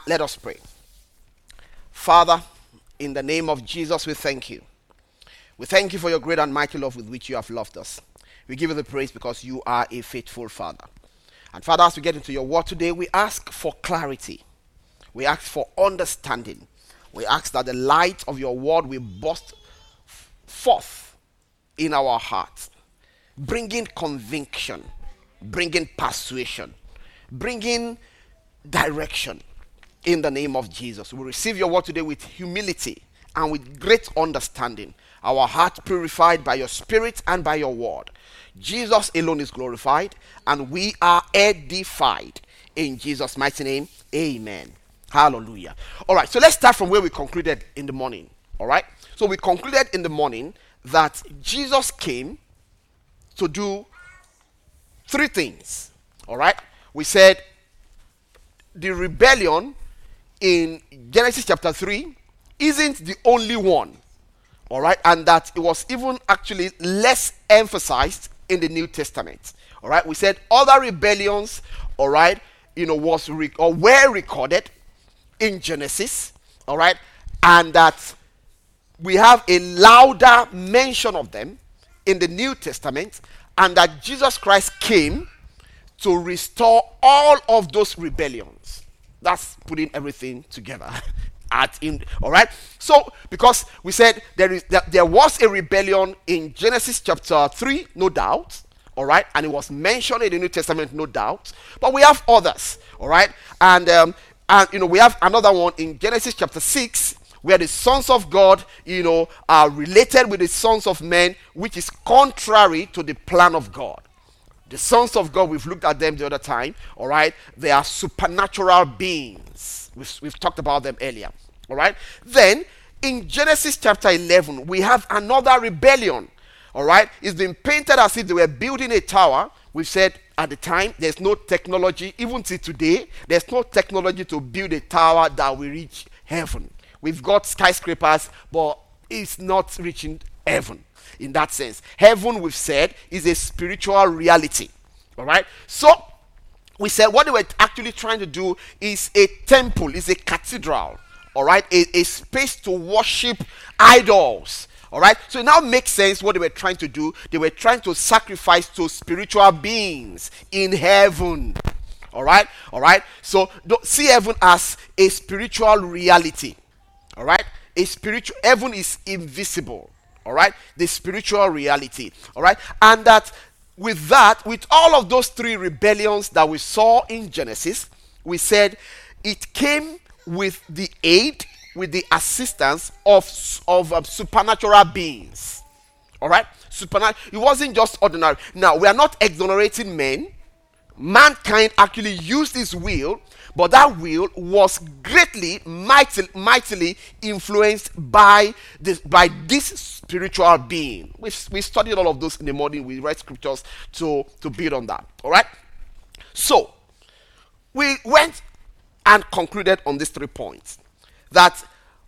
Let us pray. Father, in the name of Jesus, we thank you. We thank you for your great and mighty love with which you have loved us. We give you the praise because you are a faithful Father. And Father, as we get into your word today, we ask for clarity. We ask for understanding. We ask that the light of your word will burst forth in our hearts, bringing conviction, bringing persuasion, bringing direction. In the name of Jesus, we receive your word today with humility and with great understanding. Our heart purified by your spirit and by your word. Jesus alone is glorified and we are edified. In Jesus' mighty name, amen. Hallelujah. All right, so let's start from where we concluded in the morning. All right, so we concluded in the morning that Jesus came to do three things. All right, we said the rebellion in Genesis chapter 3 isn't the only one, all right, and that it was even actually less emphasized in the New Testament. All right, we said other rebellions, all right, were recorded in Genesis, all right, and that we have a louder mention of them in the New Testament, and that Jesus Christ came to restore all of those rebellions. That's putting everything together. All right. So, because we said there was a rebellion in Genesis chapter 3, no doubt. All right, and it was mentioned in the New Testament, no doubt. But we have others. All right, and we have another one in Genesis chapter 6, where the sons of God, are related with the sons of men, which is contrary to the plan of God. The sons of God, we've looked at them the other time, all right? They are supernatural beings. We've talked about them earlier, all right? Then, in Genesis chapter 11, we have another rebellion, all right? It's been painted as if they were building a tower. We've said at the time, there's no technology, even till today, there's no technology to build a tower that will reach heaven. We've got skyscrapers, but it's not reaching heaven. In that sense, heaven, we've said, is a spiritual reality. All right, so we said what they were actually trying to do is a temple, is a cathedral. All right, a space to worship idols. All right, so it now makes sense what they were trying to do. They were trying to sacrifice to spiritual beings in heaven. All right, so don't see heaven as a spiritual reality. All right, heaven is invisible. All right, the spiritual reality. All right, and that with all of those three rebellions that we saw in Genesis, we said it came with the aid, with the assistance of supernatural beings. All right, it wasn't just ordinary. Now, we are not exonerating men. Mankind actually used his will, but that will was greatly, mightily influenced by this spiritual being. We studied all of those in the morning. We read scriptures to build on that. All right. So we went and concluded on these 3 points. That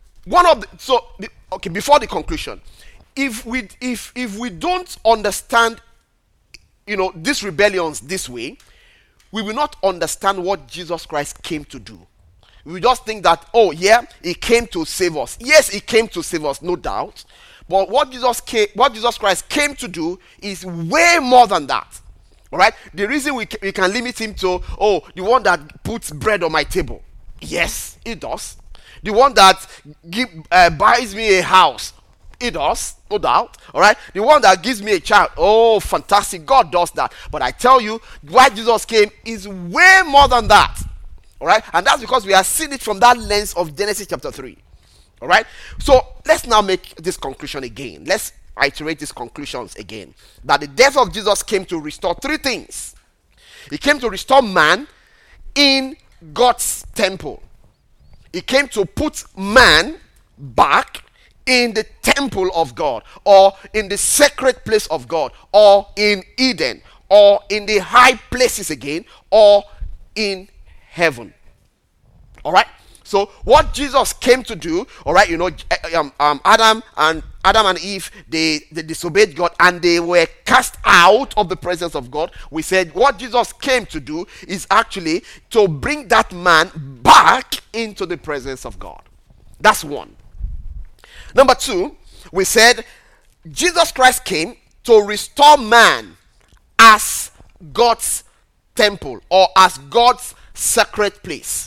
before the conclusion, if we don't understand, these rebellions this way, we will not understand what Jesus Christ came to do. We just think that, he came to save us. Yes, he came to save us, no doubt. But what Jesus Christ came to do is way more than that. All right? The reason we can limit him to, the one that puts bread on my table. Yes, he does. The one that buys me a house. He does, no doubt. All right, the one that gives me a child. Oh, fantastic! God does that. But I tell you, why Jesus came is way more than that. All right, and that's because we are seeing it from that lens of Genesis chapter 3. All right, so let's now make this conclusion again. Let's iterate these conclusions again. That the death of Jesus came to restore 3 things. He came to restore man in God's temple. He came to put man back in the temple of God, or in the sacred place of God, or in Eden, or in the high places again, or in heaven. All right, so what Jesus came to do, all right, Adam and Eve, they disobeyed God and they were cast out of the presence of God. We said what Jesus came to do is actually to bring that man back into the presence of God. That's one. Number two, we said Jesus Christ came to restore man as God's temple or as God's sacred place.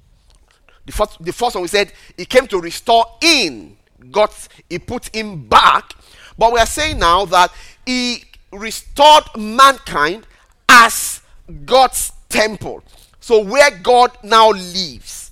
The first one we said he came to restore in God's, he put him back. But we are saying now that he restored mankind as God's temple. So where God now lives.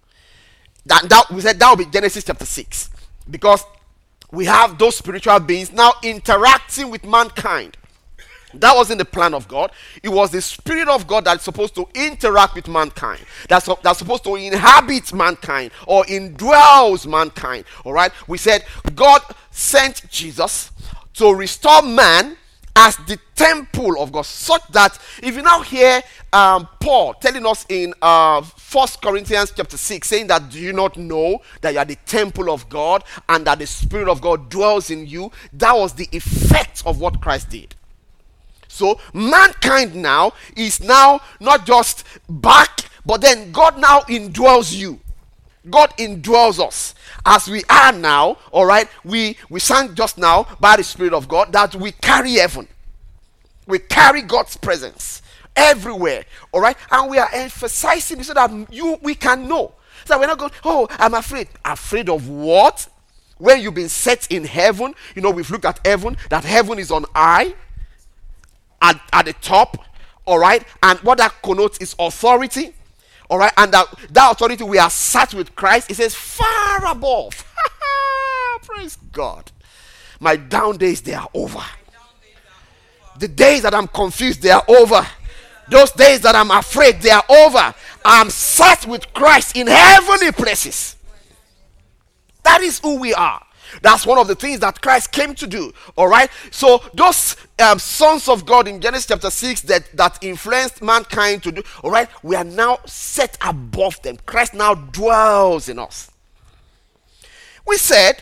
That we said that will be Genesis chapter 6. Because we have those spiritual beings now interacting with mankind. That wasn't the plan of God. It was the Spirit of God that's supposed to interact with mankind. That's supposed to inhabit mankind or indwells mankind. Alright? We said God sent Jesus to restore man as the temple of God, such that if you now hear Paul telling us in 1 Corinthians chapter 6, saying that do you not know that you are the temple of God and that the Spirit of God dwells in you, that was the effect of what Christ did. So mankind now is now not just back, but then God now indwells you. God indwells us as we are now. All right, we sang just now by the Spirit of God that we carry heaven. We carry God's presence everywhere. All right, and we are emphasizing so that we can know. So we're not going, oh, I'm afraid. Afraid of what? When you've been set in heaven, you know, we've looked at heaven, that heaven is on high. At the top, all right, and what that connotes is authority, all right, and that authority we are sat with Christ. It says far above. Praise God. My down days, they are over. The days that I'm confused, they are over. Those days that I'm afraid, they are over. I'm sat with Christ in heavenly places. That is who we are. That's one of the things that Christ came to do. All right. So those sons of God in Genesis chapter 6 that influenced mankind to do. All right. We are now set above them. Christ now dwells in us. We said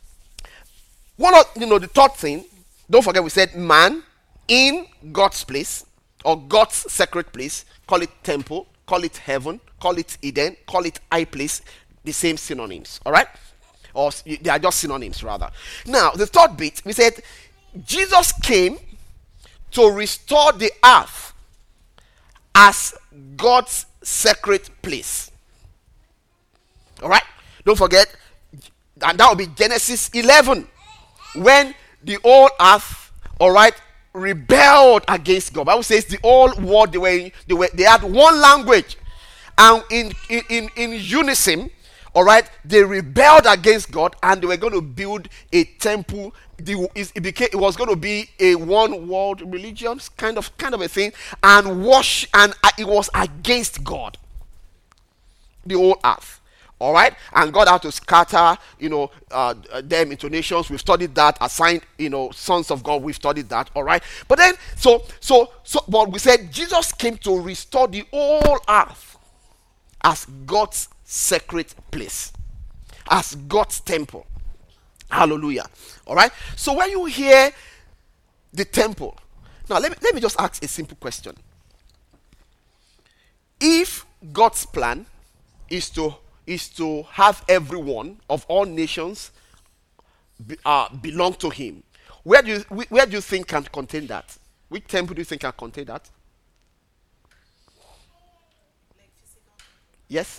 the third thing. Don't forget we said man in God's place or God's sacred place. Call it temple. Call it heaven. Call it Eden. Call it high place. The same synonyms. All right. Or they are just synonyms rather. Now, the third bit, we said Jesus came to restore the earth as God's sacred place. All right? Don't forget, and that will be Genesis 11, when the whole earth, all right, rebelled against God. The Bible says the whole world, they had one language, and in unison. All right, they rebelled against God, and they were going to build a temple. It was going to be a one world religion, kind of a thing, and it was against God, the whole earth. All right, and God had to scatter, them into nations. We've studied that. Assigned, sons of God. We've studied that. All right, but then but we said Jesus came to restore the whole earth as God's sacred place, as God's temple. Hallelujah. All right. So when you hear the temple, now let me just ask a simple question. If God's plan is to have everyone of all nations belong to Him, where do you think can contain that? Which temple do you think can contain that? Yes.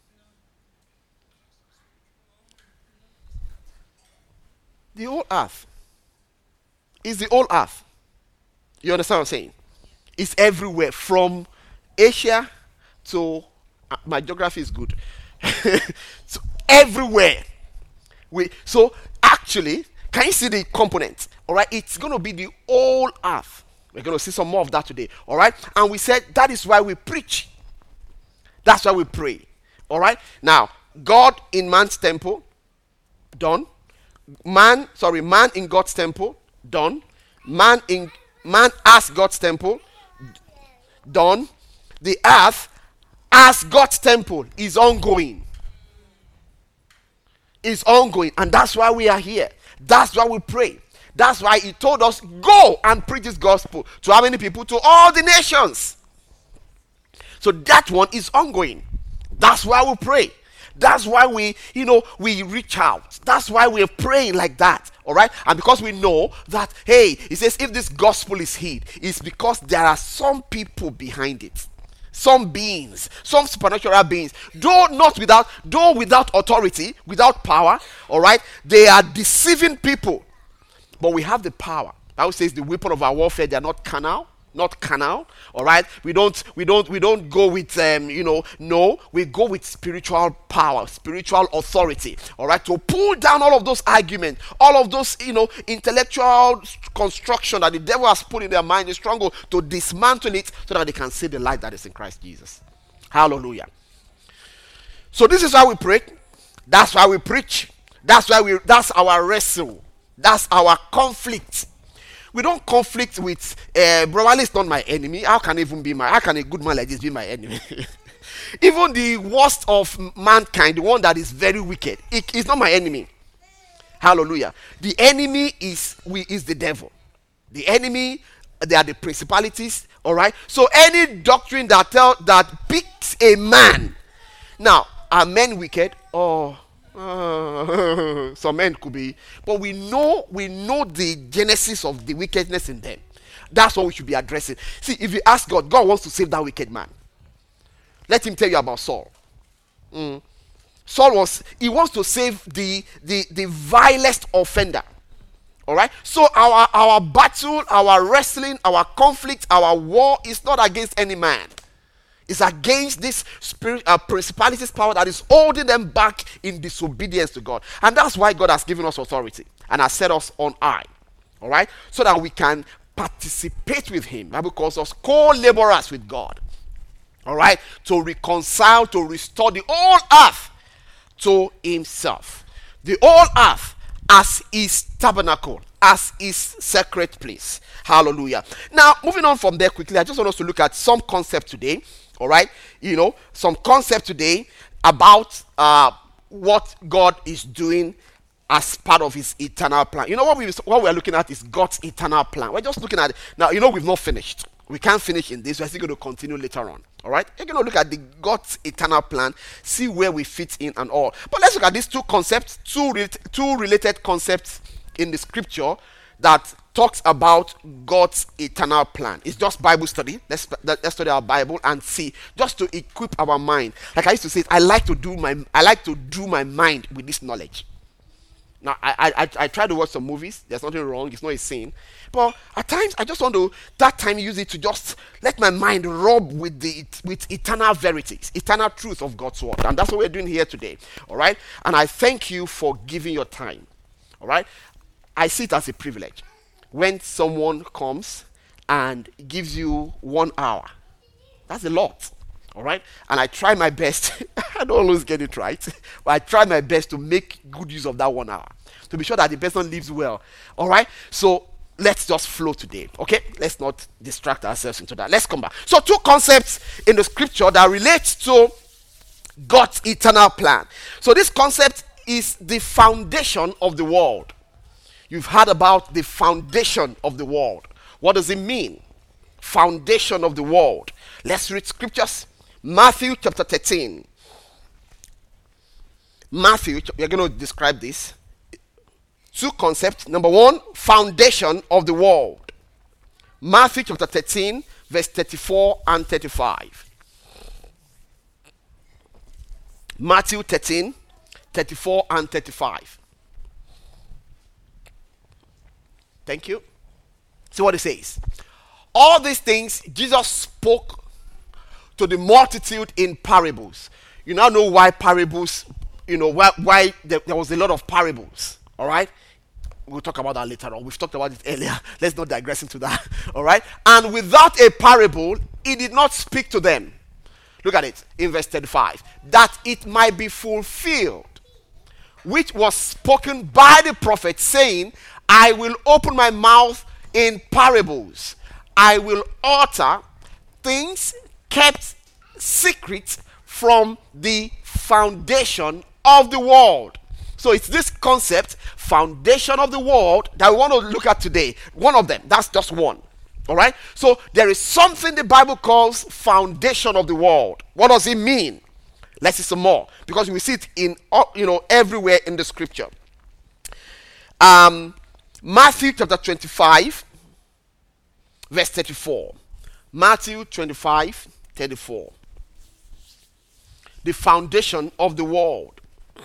The whole earth is the whole earth. You understand what I'm saying? It's everywhere from Asia to my geography is good. So everywhere. So actually, can you see the components? All right, it's going to be the whole earth. We're going to see some more of that today. All right, and we said that is why we preach. That's why we pray. All right. Now, God in man's temple, done. Man in God's temple, done. Man as God's temple, done. The earth as God's temple is ongoing. Is ongoing, and that's why we are here. That's why we pray. That's why he told us, go and preach this gospel to how many people? To all the nations. So that one is ongoing. That's why we pray. That's why we reach out. That's why we're praying like that. All right. And because we know that, hey, he says, if this gospel is hid, it's because there are some people behind it. Some beings, some supernatural beings, though without authority, without power. All right. They are deceiving people. But we have the power. The Bible says the weapon of our warfare, they are not carnal. All right. We don't go with no, we go with spiritual power, spiritual authority. All right, to pull down all of those arguments, all of those intellectual construction that the devil has put in their mind, the struggle to dismantle it so that they can see the light that is in Christ Jesus. Hallelujah. So this is why we pray. That's why we preach. That's our wrestle. That's our conflict. We don't conflict with brother is not my enemy. How can a good man like this be my enemy? Even the worst of mankind, the one that is very wicked, is not my enemy. Hallelujah. The enemy is the devil. The enemy, they are the principalities. All right. So any doctrine that picks a man. Now, are men wicked? Some men could be, but we know the genesis of the wickedness in them. That's what we should be addressing. See, if you ask God wants to save that wicked man. Let him tell you about Saul. Saul wants to save the vilest offender. All right. So our battle, our wrestling, our conflict, our war is not against any man. It's against this principalities power that is holding them back in disobedience to God. And that's why God has given us authority and has set us on high. All right? So that we can participate with him. Bible calls us co-laborers with God. All right? To reconcile, to restore the whole earth to himself. The whole earth as his tabernacle, as his sacred place. Hallelujah. Now, moving on from there quickly, I just want us to look at some concept today. All right, some concept today about what God is doing as part of his eternal plan. What we're looking at is God's eternal plan. We're just looking at it. Now, we've not finished. We can't finish in this. We're still going to continue later on. All right, you're going to look at the God's eternal plan, see where we fit in and all. But let's look at these two concepts, two related concepts in the scripture that talks about God's eternal plan. It's just Bible study. Let's study our Bible and see, just to equip our mind. Like I used to say, I like to do my mind with this knowledge. Now, I try to watch some movies. There's nothing wrong. It's not a sin. But at times, I just want to use it to just let my mind rub with eternal verities, eternal truth of God's word. And that's what we're doing here today. All right? And I thank you for giving your time. All right? I see it as a privilege when someone comes and gives you 1 hour. That's a lot. All right? And I try my best. I don't always get it right. But I try my best to make good use of that 1 hour. To be sure that the person lives well. All right? So let's just flow today. Okay? Let's not distract ourselves into that. Let's come back. So 2 concepts in the scripture that relate to God's eternal plan. So this concept is the foundation of the world. You've heard about the foundation of the world. What does it mean? Foundation of the world. Let's read scriptures. Matthew chapter 13. Matthew, we're going to describe this. 2 concepts. Number 1, foundation of the world. Matthew chapter 13, verse 34 and 35. Matthew 13, 34 and 35. Thank you. See what it says. All these things Jesus spoke to the multitude in parables. You now know why parables, why there was a lot of parables. All right? We'll talk about that later on. We've talked about it earlier. Let's not digress into that. All right? And without a parable, he did not speak to them. Look at it in verse 35. That it might be fulfilled, which was spoken by the prophet, saying, I will open my mouth in parables. I will utter things kept secret from the foundation of the world. So it's this concept, foundation of the world, that we want to look at today. One of them, that's just one. All right? So there is something the Bible calls foundation of the world. What does it mean? Let's see some more, because we see it in everywhere in the scripture. Matthew chapter 25, verse 34. Matthew 25, 34. The foundation of the world.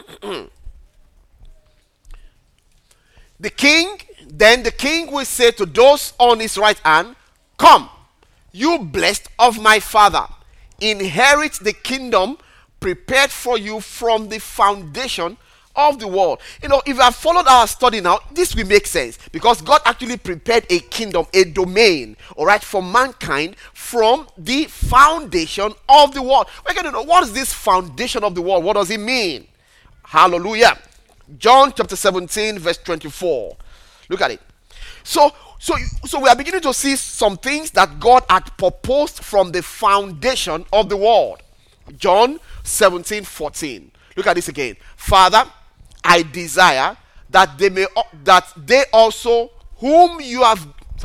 Then the king will say to those on his right hand, "Come, you blessed of my Father, inherit the kingdom prepared for you from the foundation of the world." If you have followed our study now, this will make sense, because God actually prepared a kingdom, a domain, all right, for mankind from the foundation of the world. We're going to know, what is this foundation of the world? What does it mean? Hallelujah. John chapter 17, verse 24. Look at it. So we are beginning to see some things that God had proposed from the foundation of the world. John 17, 14. Look at this again. "Father, I desire that they also whom you have."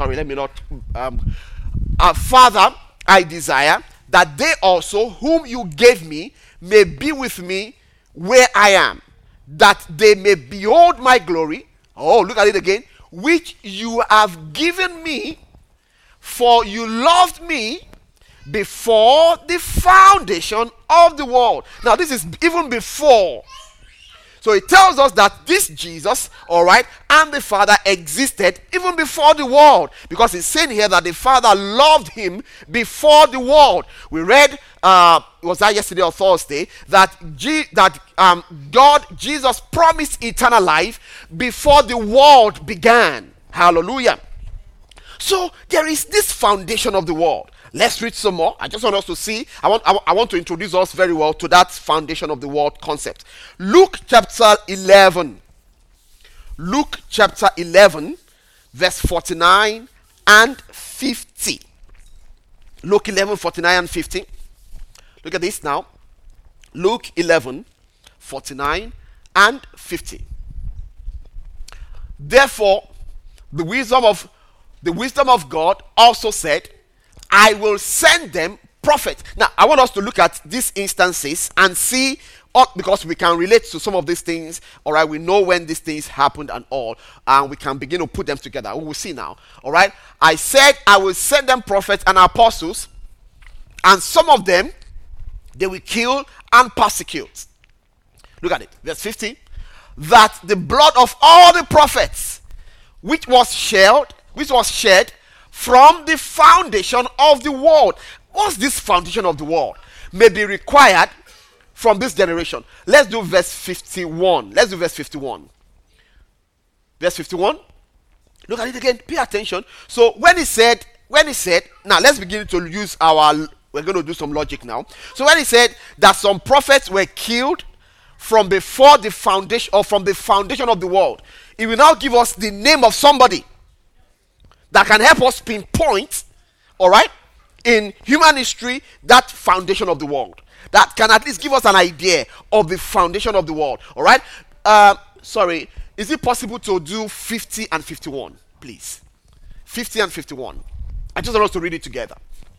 Father, I desire that they also whom you gave me may be with me where I am, that they may behold my glory. Oh, look at it again. "Which you have given me, for you loved me before the foundation of the world." Now, this is even before. So it tells us that this Jesus, all right, and the Father existed even before the world, because it's saying here that the Father loved him before the world. We read, was that yesterday or Thursday, that Jesus promised eternal life before the world began. Hallelujah. So there is this foundation of the world. Let's read some more. I just want us to see. I want to introduce us very well to that foundation of the world concept. Luke chapter 11. Luke chapter 11, verse 49 and 50. Luke 11, 49 and 50. Look at this now. Luke 11, 49 and 50. "Therefore, the wisdom of God also said, I will send them prophets." Now, I want us to look at these instances and see, because we can relate to some of these things. All right, we know when these things happened and all, and we can begin to put them together. We will see now. All right, "I said I will send them prophets and apostles, and some of them they will kill and persecute." Look at it, verse 50. "That the blood of all the prophets which was shed from the foundation of the world." What's this foundation of the world? "May be required from this generation." Let's do verse 51. Verse 51. Look at it again. Pay attention. So when he said, now let's begin to use we're going to do some logic now. So when he said that some prophets were killed from before the foundation, or from the foundation of the world, he will now give us the name of somebody that can help us pinpoint, all right, in human history, that foundation of the world. That can at least give us an idea of the foundation of the world, all right? Is it possible to do 50 and 51, please? 50 and 51. I just want us to read it together.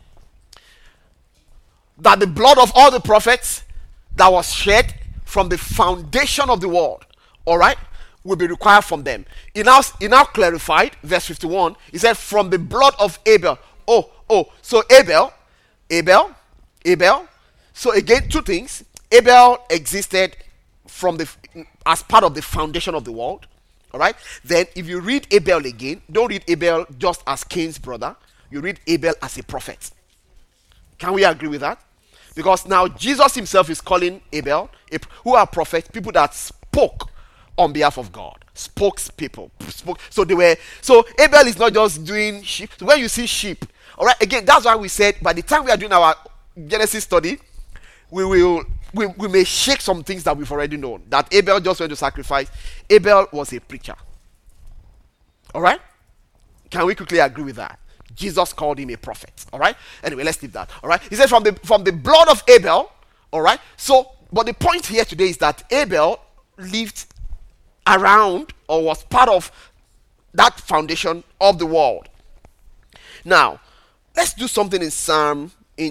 "That the blood of all the prophets that was shed from the foundation of the world," all right, "will be required from them." He now clarified, verse 51. He said, "From the blood of Abel." So Abel. So again, two things. Abel existed as part of the foundation of the world. All right. Then, if you read Abel again, don't read Abel just as Cain's brother. You read Abel as a prophet. Can we agree with that? Because now Jesus himself is calling Abel, who are prophets, people that spoke on behalf of God. Spokespeople. So Abel is not just doing sheep. So when you see sheep, all right, again, that's why we said by the time we are doing our Genesis study, we may shake some things that we've already known. That Abel just went to sacrifice. Abel was a preacher. All right? Can we quickly agree with that? Jesus called him a prophet. All right? Anyway, let's leave that. All right? He said from the blood of Abel. All right? So, but the point here today is that Abel lived around or was part of that foundation of the world. Now, let's do something in Psalm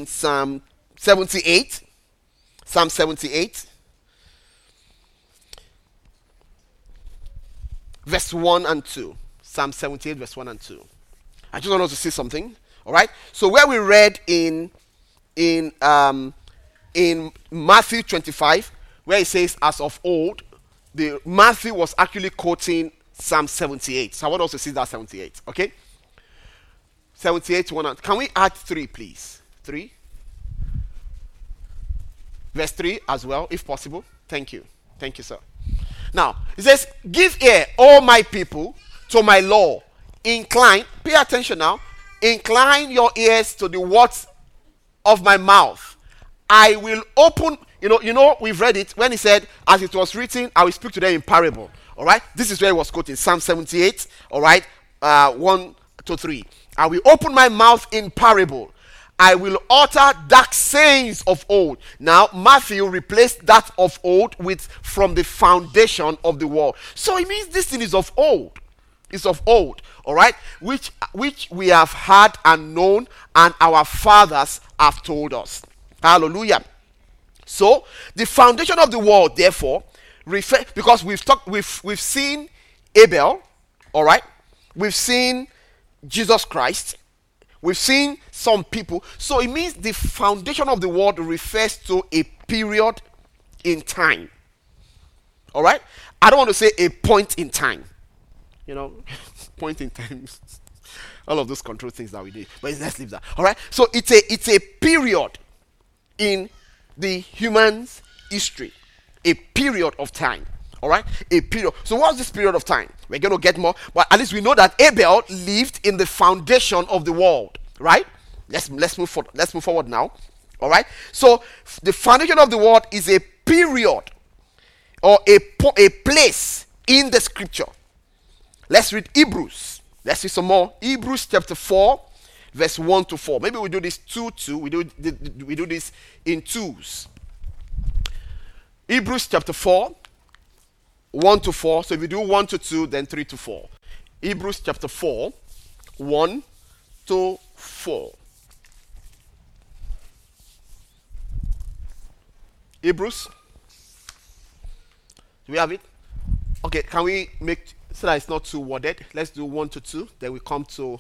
78. Psalm 78. Verse 1 and 2. Psalm 78, verse 1 and 2. I just want us to see something. Alright? So where we read in Matthew 25, where it says, as of old, Matthew was actually quoting Psalm 78. So I want us to see that 78. Okay? 78, 1 and... Can we add 3, please? 3. Verse 3 as well, if possible. Thank you. Thank you, sir. Now, it says, give ear, all my people, to my law. Incline, pay attention now. Incline your ears to the words of my mouth. I will open, you know, we've read it when he said, as it was written, I will speak to them in parable. All right, this is where he was quoting Psalm 78. All right, 1 to 3. I will open my mouth in parable. I will utter dark sayings of old. Now, Matthew replaced that of old with from the foundation of the world. So it means this thing is of old. It's of old, all right, which we have heard and known, and our fathers have told us. Hallelujah. So the foundation of the world, therefore, because we've seen Abel, all right, we've seen Jesus Christ, we've seen some people. So it means the foundation of the world refers to a period in time. All right, I don't want to say a point in time. Point in time. All of those control things that we do. But let's leave that. All right. So it's a period in the human's history. A period of time. All right. A period. So what's this period of time? We're going to get more. But at least we know that Abel lived in the foundation of the world. Right. Let's move forward. Let's move forward now. All right. So the foundation of the world is a period or a place in the scripture. Let's read Hebrews. Let's see some more. Hebrews chapter 4, verse 1 to 4. Maybe we do this 2. We do this in twos. Hebrews chapter 4, 1 to 4. So if we do 1 to 2, then 3 to 4. Hebrews chapter 4, 1 to 4. Hebrews. Do we have it? Okay, can we make... So that it's not too worded. Let's do 1 to 2. Then we come to...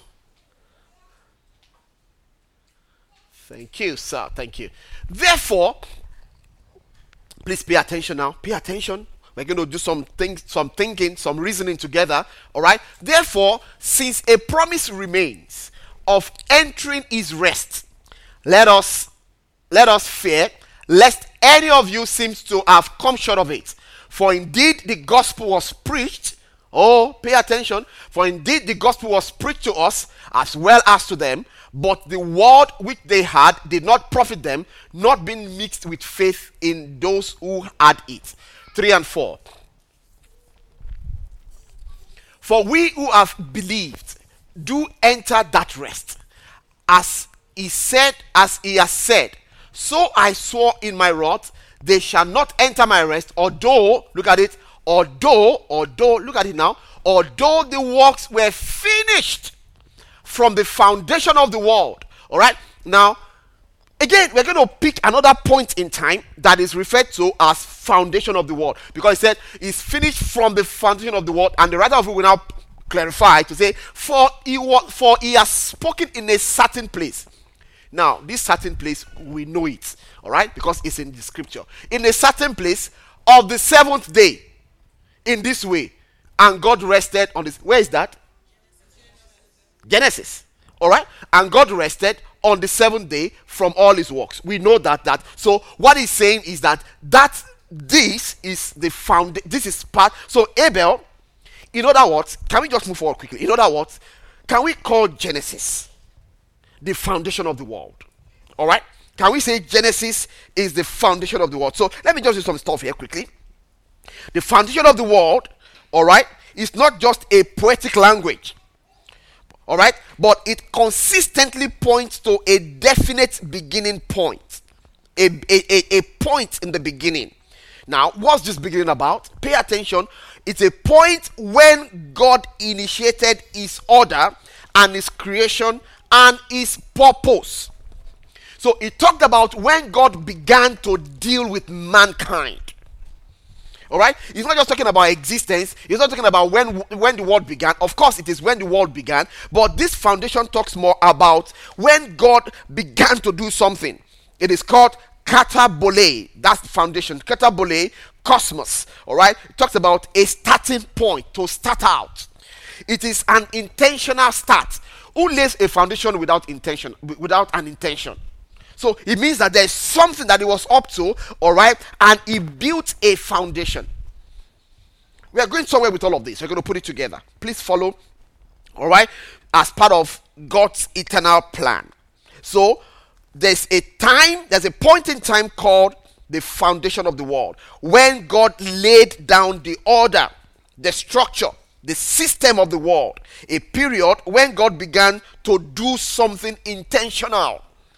Thank you, sir. Thank you. Therefore, please pay attention now. Pay attention. We're going to do some thinking, some reasoning together. All right. Therefore, since a promise remains of entering his rest, let us fear, lest any of you seems to have come short of it. For indeed the gospel was preached. Oh, pay attention. For indeed the gospel was preached to us as well as to them, but the word which they had did not profit them, not being mixed with faith in those who had it. 3 and 4. For we who have believed do enter that rest, as he has said, so I swore in my wrath, they shall not enter my rest, although, look at it, although, look at it now, although the works were finished from the foundation of the world. All right. Now, again, we're going to pick another point in time that is referred to as foundation of the world, because it said it's finished from the foundation of the world, and the writer of it will now clarify to say, for he has spoken in a certain place. Now, this certain place, we know it, all right, because it's in the scripture. In a certain place of the seventh day, in this way, and God rested on this. Where is that? Genesis. All right, and God rested on the seventh day from all his works. We know that. So what he's saying is that this is the this is part. So Abel, in other words, can we just move forward quickly? In other words, can we call Genesis the foundation of the world? All right, can we say Genesis is the foundation of the world? So let me just do some stuff here quickly. The foundation of the world, all right, is not just a poetic language, all right, but it consistently points to a definite beginning point, a point in the beginning. Now, what's this beginning about? Pay attention. It's a point when God initiated his order and his creation and his purpose. So it talked about when God began to deal with mankind. All right, he's not just talking about existence. He's not talking about when the world began. Of course it is when the world began, but this foundation talks more about when God began to do something. It is called katabole. That's the foundation. Katabole, cosmos. All right, it talks about a starting point, to start out. It is an intentional start. Who lays a foundation without intention, without an intention? So it means that there's something that he was up to, all right, and he built a foundation. We are going somewhere with all of this. We're going to put it together. Please follow, all right, as part of God's eternal plan. So there's a point in time called the foundation of the world, when God laid down the order, the structure, the system of the world. A period when God began to do something intentional.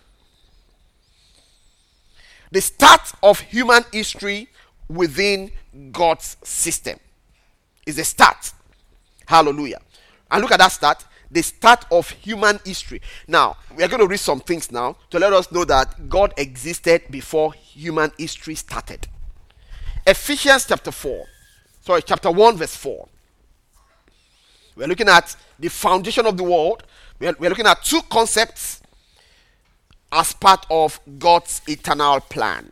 The start of human history within God's system is a start. Hallelujah. And look at that start. The start of human history. Now, we are going to read some things now to let us know that God existed before human history started. Ephesians chapter 1 verse 4. We're looking at the foundation of the world. We're looking at two concepts as part of God's eternal plan.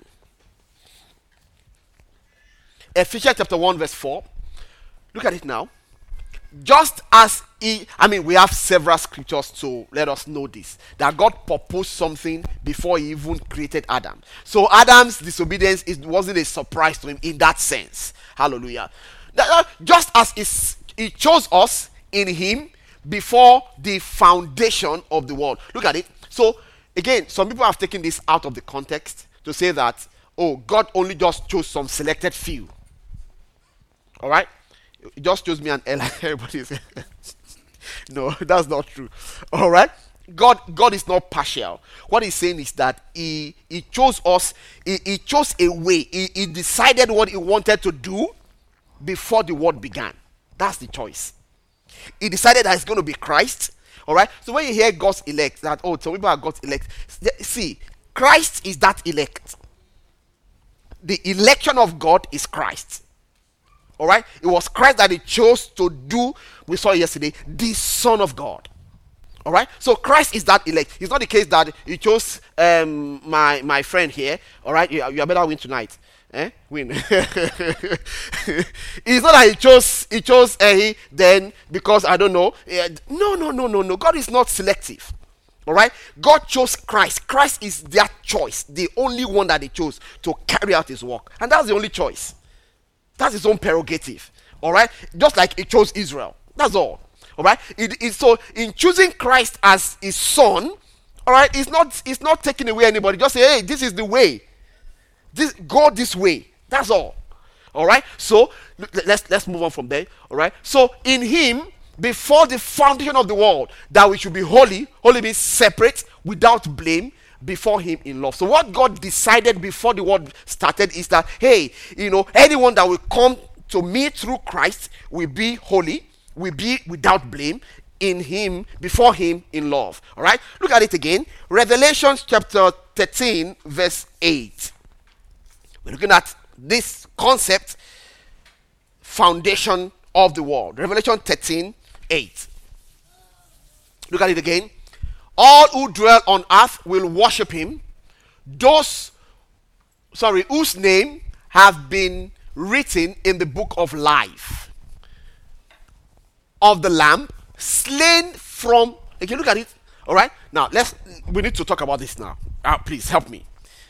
Ephesians chapter 1 verse 4. Look at it now. Just as we have several scriptures to let us know this, that God proposed something before he even created Adam. So Adam's disobedience wasn't a surprise to him in that sense. Hallelujah. Just as he chose us in him before the foundation of the world. Look at it. So again, some people have taken this out of the context to say that, oh, God only just chose some selected few. All right? He just chose me and Ella. Everybody says, no, that's not true. All right? God is not partial. What he's saying is that he chose us. He chose a way. He decided what he wanted to do before the world began. That's the choice. He decided that it's going to be Christ. All right? So when you hear God's elect, that, oh, some people are God's elect. See, Christ is that elect. The election of God is Christ. All right? It was Christ that he chose to do, we saw yesterday, the Son of God. All right? So Christ is that elect. It's not the case that he chose my friend here. All right? You better win tonight. Win. It's not that he chose then because I don't know. No. God is not selective. All right? God chose Christ. Christ is their choice, the only one that he chose to carry out his work. And that's the only choice. That's his own prerogative. All right? Just like he chose Israel. That's all. All right? So in choosing Christ as his son, all right, it's not taking away anybody. Just say, hey, this is the way. Go this way. That's all. All right? So let's move on from there. All right? So in him, before the foundation of the world, that we should be holy means separate, without blame, before him in love. So what God decided before the world started is that, hey, anyone that will come to me through Christ will be holy, will be without blame in him, before him in love. All right? Look at it again. Revelation chapter 13 verse 8. We're looking at this concept, foundation of the world. Revelation 13 8. Look at it again. All who dwell on earth will worship him, whose name have been written in the book of life of the Lamb, slain from. Okay, look at it. All right, now we need to talk about this now. Please help me.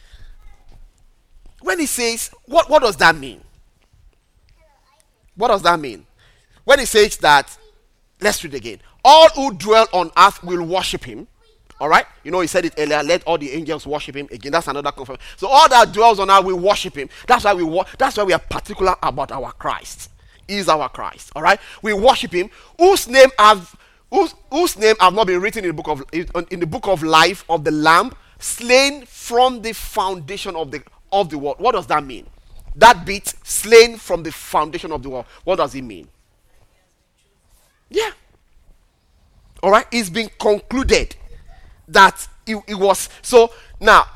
When he says, what does that mean? What does that mean? When he says that, let's read again. All who dwell on earth will worship him. All right? He said it earlier. Let all the angels worship him. Again, that's another confirmation. So all that dwells on earth will worship him. That's why we are particular about our Christ. He is our Christ. All right? We worship him. Whose name have not been written in the book of life of the Lamb, slain from the foundation of the world. What does that mean? that bit, slain from the foundation of the world. What does it mean? Yeah. All right. It's been concluded that it was. So now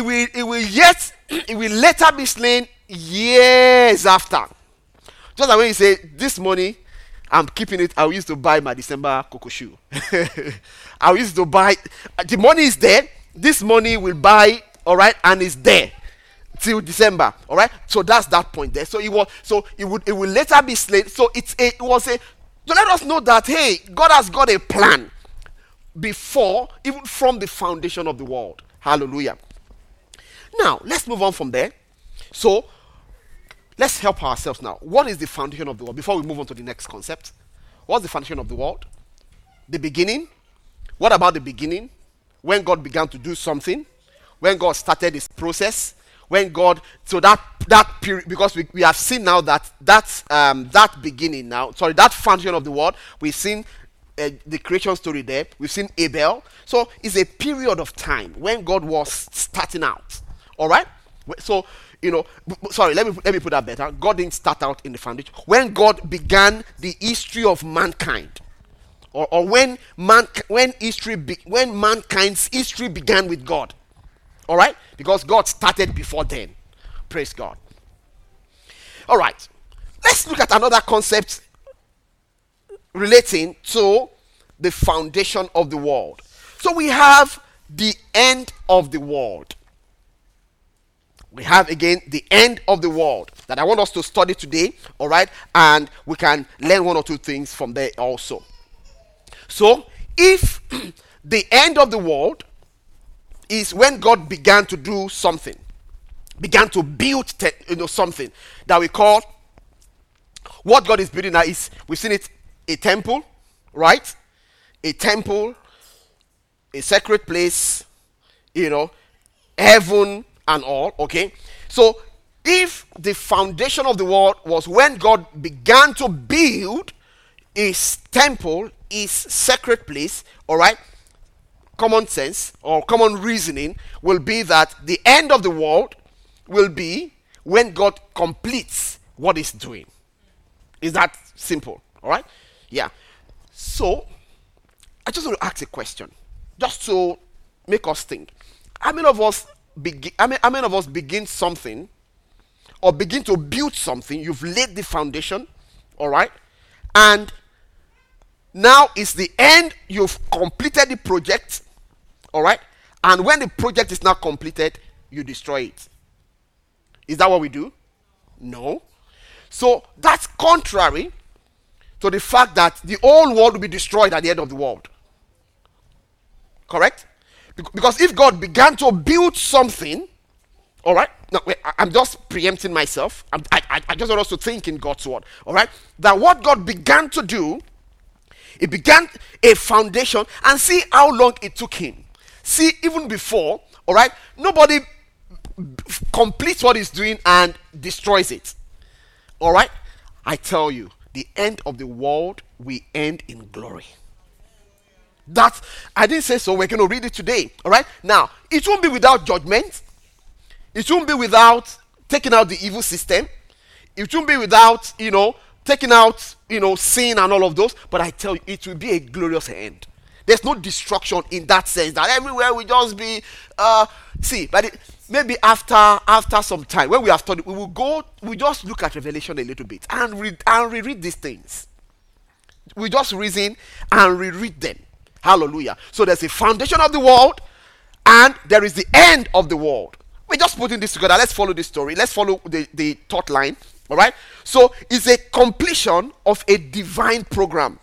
it will later be slain years after. Just like when you say, this money, I'm keeping it. I used to buy my December cocoa shoe. I used to buy. The money is there. This money will buy. All right, and it's there till December. All right. So that's that point there. So it was. So it will later be slain. So it was a. To let us know that, hey, God has got a plan before, even from the foundation of the world. Hallelujah. Now let's move on from there. So let's help ourselves now. What is the foundation of the world? Before we move on to the next concept, what's the foundation of the world? The beginning. What about the beginning? When God began to do something, when God started his process, when God, so that period, because we have seen now that beginning now, sorry, that foundation of the world, we've seen the creation story there, we've seen Abel. So it's a period of time when God was starting out. All right. So sorry, let me put that better. God didn't start out in the foundation. When God began the history of mankind, or when mankind's history began with God. All right, because God started before then. Praise God. All right, let's look at another concept relating to the foundation of the world. So we have the end of the world. We have again the end of the world that I want us to study today. All right, and we can learn one or two things from there also. So if the end of the world is when God began to do something, began to build something that we call, what God is building now is, we've seen it, a temple, right? A temple, a sacred place, heaven and all. Okay, so if the foundation of the world was when God began to build his temple, his sacred place, all right, common sense or common reasoning will be that the end of the world will be when God completes what he's doing. Is that simple? All right, yeah. So I just want to ask a question, just to make us think. How many of us begin something, or begin to build something? You've laid the foundation, all right, and now it's the end. You've completed the project, all right, and when the project is not completed, you destroy it. Is that what we do? No. So that's contrary to the fact that the whole world will be destroyed at the end of the world. Correct? Because if God began to build something, all right, now I'm just preempting myself. I just want us to think in God's word, all right, that what God began to do, it began a foundation, and see how long it took him. See, even before, all right, nobody completes what he's doing and destroys it. All right, I tell you, the end of the world will end in glory. That I didn't say so. We're going to read it today. All right, now it won't be without judgment. It won't be without taking out the evil system. It won't be without taking out sin and all of those. But I tell you, it will be a glorious end. There's no destruction in that sense that everywhere will just be but maybe after some time, when we have studied, we just look at Revelation a little bit and reread these things. We just reason and reread them. Hallelujah. So there's a foundation of the world, and there is the end of the world. We're just putting this together. Let's follow this story. Let's follow the thought line. All right. So it's a completion of a divine program.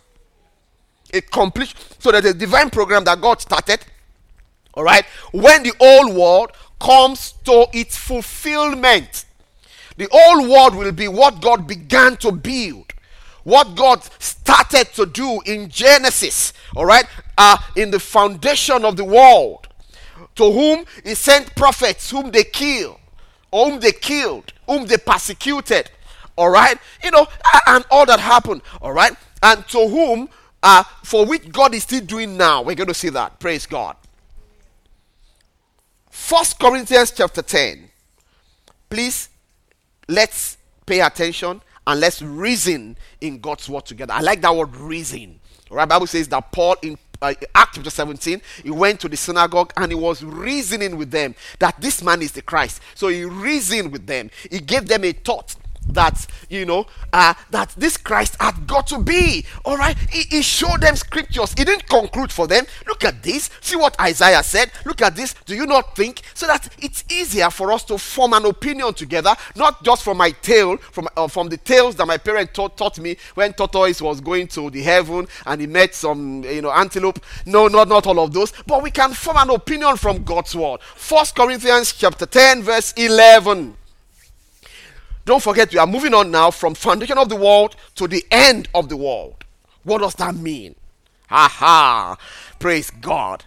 So there's a divine program that God started. All right. When the whole world comes to its fulfillment, the whole world will be what God began to build, what God started to do in Genesis. All right. In the foundation of the world, to whom he sent prophets, whom they killed, whom they persecuted. All right. And all that happened. All right. And to whom, for which God is still doing now. We're going to see that. Praise God. 1 Corinthians chapter 10. Please let's pay attention and let's reason in God's word together. I like that word, reason. All right, Bible says that Paul in Acts chapter 17, he went to the synagogue and he was reasoning with them that this man is the Christ. So he reasoned with them. He gave them a thought that that this Christ had got to be. All right, he showed them scriptures. He didn't conclude for them. Look at this, see what Isaiah said, look at this, do you not think? So that it's easier for us to form an opinion together, not just from my tale, from the tales that my parents taught me when tortoise was going to the heaven and he met some antelope. No, not all of those, but we can form an opinion from God's word. 1 Corinthians chapter 10 verse 11. Don't forget, we are moving on now from foundation of the world to the end of the world. What does that mean? Aha! Praise God.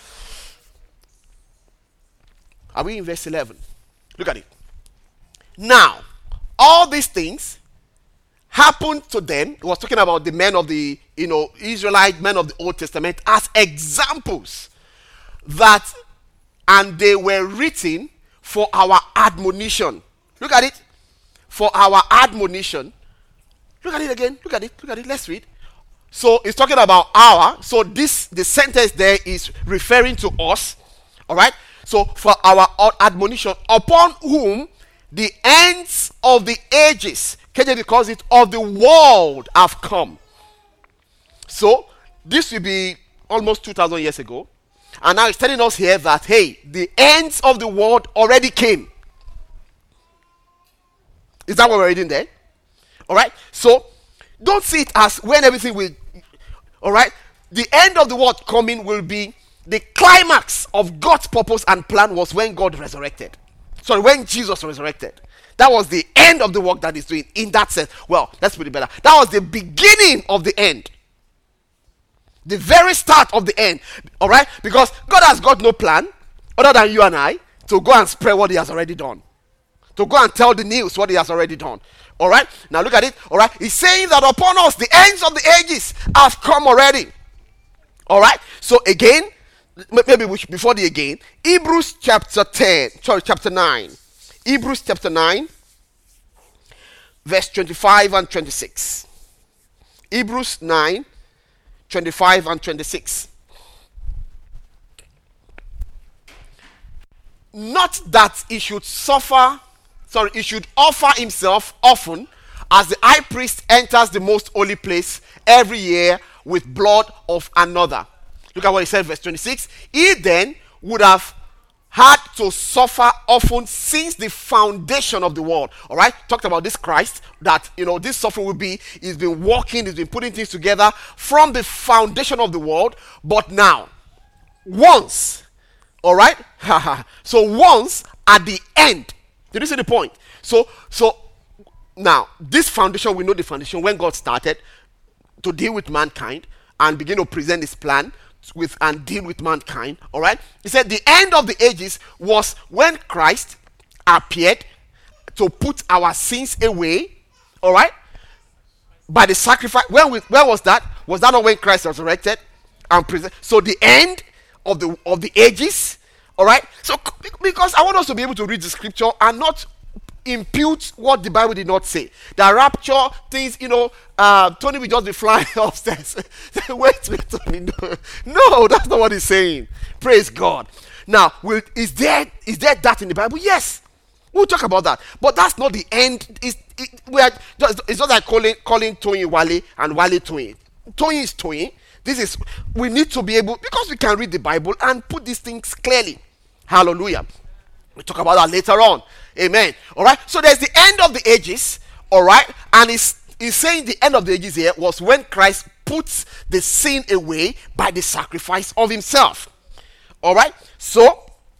Are we in verse 11? Look at it. Now, all these things happened to them. It was talking about the men of the Israelite men of the Old Testament as examples and they were written for our admonition. Look at it. For our admonition. Look at it again. Look at it. Let's read. So it's talking about our. So the sentence there is referring to us. All right. So for our admonition, upon whom the ends of the ages, KJV calls it, of the world have come. So this will be almost 2,000 years ago. And now it's telling us here that, hey, the ends of the world already came. Is that what we're reading there? All right. So don't see it as when everything will. All right. The end of the world coming will be the climax of God's purpose and plan was when God resurrected. Sorry, when Jesus resurrected. That was the end of the work that he's doing in that sense. Well, let's put it better. That was the beginning of the end. The very start of the end. All right. Because God has got no plan other than you and I to go and spread what he has already done. To go and tell the news what he has already done. All right. Now look at it. All right. He's saying that upon us the ends of the ages have come already. All right. So again, maybe before the again, Hebrews chapter 9. Hebrews chapter 9, verse 25 and 26. Hebrews 9, 25 and 26. Not that he should he should offer himself often as the high priest enters the most holy place every year with blood of another. Look at what he said, verse 26. He then would have had to suffer often since the foundation of the world. All right, talked about this Christ that this suffering will be. He's been walking, he's been putting things together from the foundation of the world. But now, once, all right, so once at the end. Did you see the point? So now this foundation, we know the foundation when God started to deal with mankind and begin to present his plan and deal with mankind. All right. He said the end of the ages was when Christ appeared to put our sins away. All right. By the sacrifice. Where was that? Was that not when Christ resurrected and present? So the end of the ages. All right. So because I want us to be able to read the scripture and not impute what the Bible did not say. The rapture things, Tony will just be flying upstairs. Wait, Tony. No, that's not what he's saying. Praise God. Now, is there that in the Bible? Yes. We'll talk about that. But that's not the end. It's not like calling Tony Wale and Wale Tony. Tony is Tony. We need to be able, because we can read the Bible and put these things clearly. Hallelujah. We'll talk about that later on. Amen. All right. So there's the end of the ages. All right. And he's saying the end of the ages here was when Christ puts the sin away by the sacrifice of himself. All right. So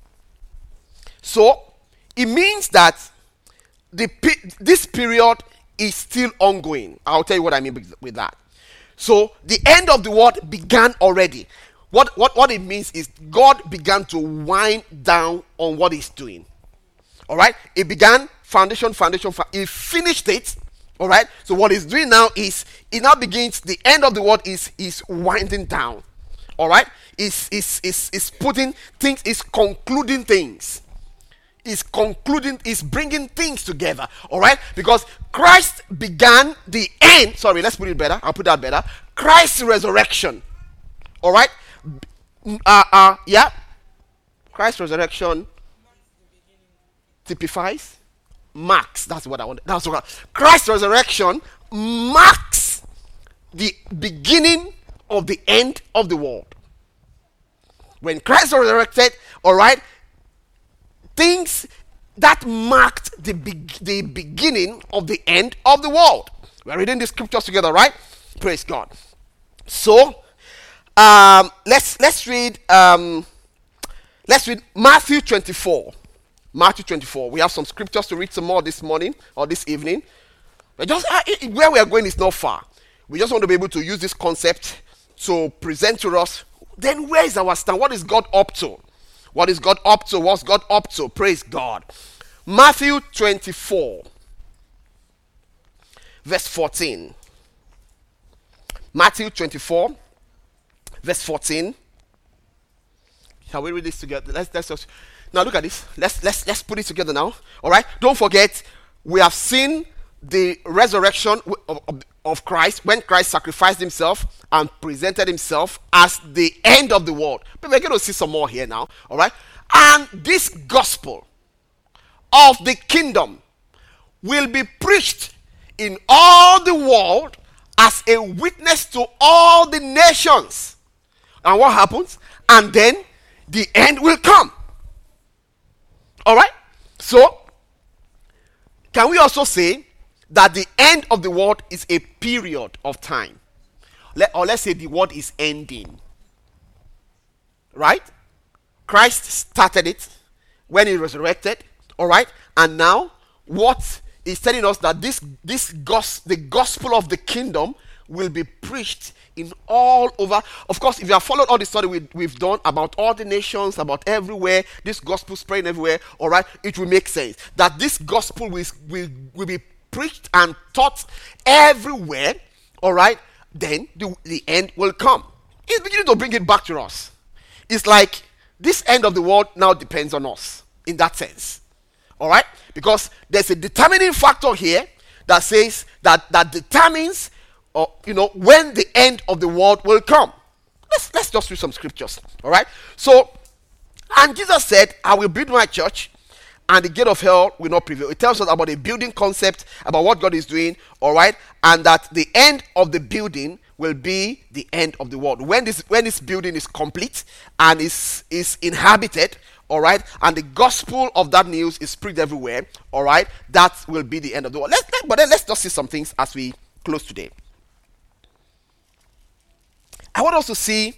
it means that this period is still ongoing. I'll tell you what I mean with that. So the end of the world began already. What it means is God began to wind down on what he's doing. All right. It began foundation. He finished it. All right. So what he's doing now is it now begins. The end of the world is winding down. All right. Is putting things. Is concluding things. is concluding, is bringing things together. All right, because Christ began the end. Sorry, let's put it better. I'll put that better. Christ's resurrection. All right. Yeah. Christ's resurrection typifies, marks. That's what I want. That's what Christ's resurrection marks the beginning of the end of the world. When Christ was resurrected, all right, things that marked the beginning of the end of the world. We're reading the scriptures together, right? Praise God. So, let's read Matthew 24. Matthew 24. We have some scriptures to read some more this morning or this evening. But just where we are going is not far. We just want to be able to use this concept to present to us. Then where is our stand? What is God up to? What is God up to? What's God up to? Praise God. Matthew 24, verse 14. Matthew 24, verse 14. Shall we read this together? Let's just now look at this. Let's put it together now. All right. Don't forget, we have seen the resurrection of Christ when Christ sacrificed himself and presented himself as the end of the world. But we're going to see some more here now. All right. And this gospel of the kingdom will be preached in all the world as a witness to all the nations. And what happens? And then the end will come. All right? So, can we also say that the end of the world is a period of time? Or let's say the world is ending. Right? Christ started it when he resurrected. All right? And now, what is telling us that the gospel of the kingdom will be preached in all over. Of course, if you have followed all the study we've done about all the nations, about everywhere, this gospel spreading everywhere, all right, it will make sense that this gospel will be preached and taught everywhere, all right, then the end will come. It's beginning to bring it back to us. It's like this end of the world now depends on us in that sense. All right? Because there's a determining factor here that says that determines when the end of the world will come. Let's just read some scriptures. All right? So, and Jesus said, I will build my church and the gate of hell will not prevail. It tells us about a building concept, about what God is doing, all right? And that the end of the building will be the end of the world. When this building is complete and is inhabited, all right, and the gospel of that news is spread everywhere, all right, that will be the end of the world. But then let's just see some things as we close today. I want us to see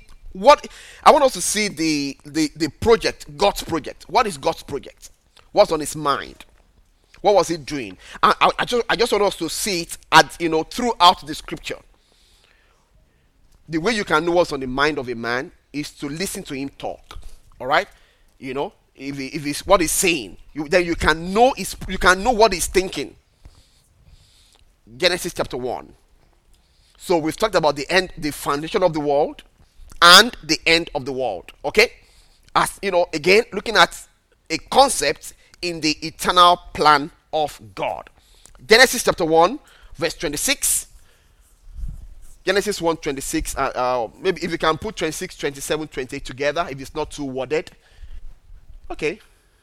the project, God's project. What is God's project? What's on his mind? What was he doing? I just want us to see it throughout the scripture. The way you can know what's on the mind of a man is to listen to him talk. All right? If it's what he's saying, then you can know what he's thinking. Genesis chapter 1. So we've talked about the end, the foundation of the world, and the end of the world. Okay? As again, looking at a concept in the eternal plan of God. Genesis chapter 1, verse 26. Genesis 1, 26. Maybe if you can put 26, 27, 28 together, if it's not too worded. Okay.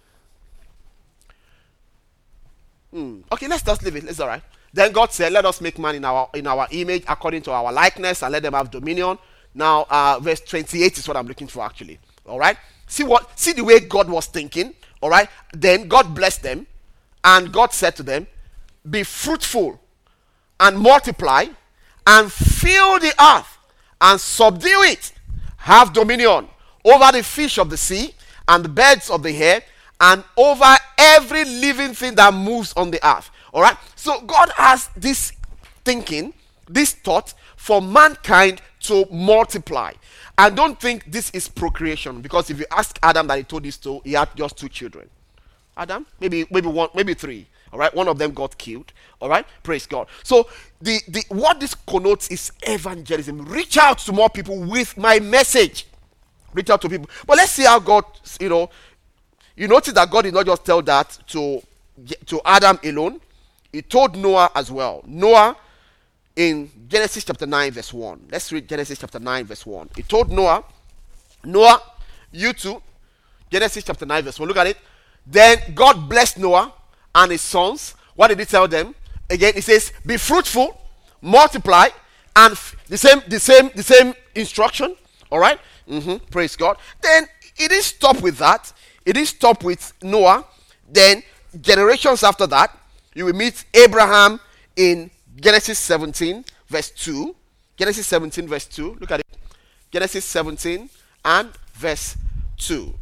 Okay, let's just leave it. It's all right. Then God said, let us make man in our image, according to our likeness, and let them have dominion. Now, verse 28 is what I'm looking for, actually. All right. See the way God was thinking. All right. Then God blessed them, and God said to them, be fruitful and multiply and fill the earth and subdue it. Have dominion over the fish of the sea and the birds of the air and over every living thing that moves on the earth. All right. So God has this thinking, this thought for mankind to multiply. And don't think this is procreation, because if you ask Adam that he told this to, he had just 2 children. Adam, maybe one, maybe 3. All right, one of them got killed. All right, praise God. So the what this connotes is evangelism. Reach out to more people with my message. Reach out to people. But let's see how God, You notice that God did not just tell that to Adam alone. He told Noah as well. Noah in Genesis chapter 9 verse 1. Let's read Genesis chapter 9 verse 1. He told Noah, you too. Genesis chapter 9 verse 1. Look at it. Then God blessed Noah and his sons. What did he tell them? Again, he says, be fruitful, multiply, and the same instruction. All right? Praise God. Then it didn't stop with that. It didn't stop with Noah. Then generations after that, you will meet Abraham in Genesis 17 verse 2. Genesis 17 verse 2. Look at it. Genesis 17 and verse 2.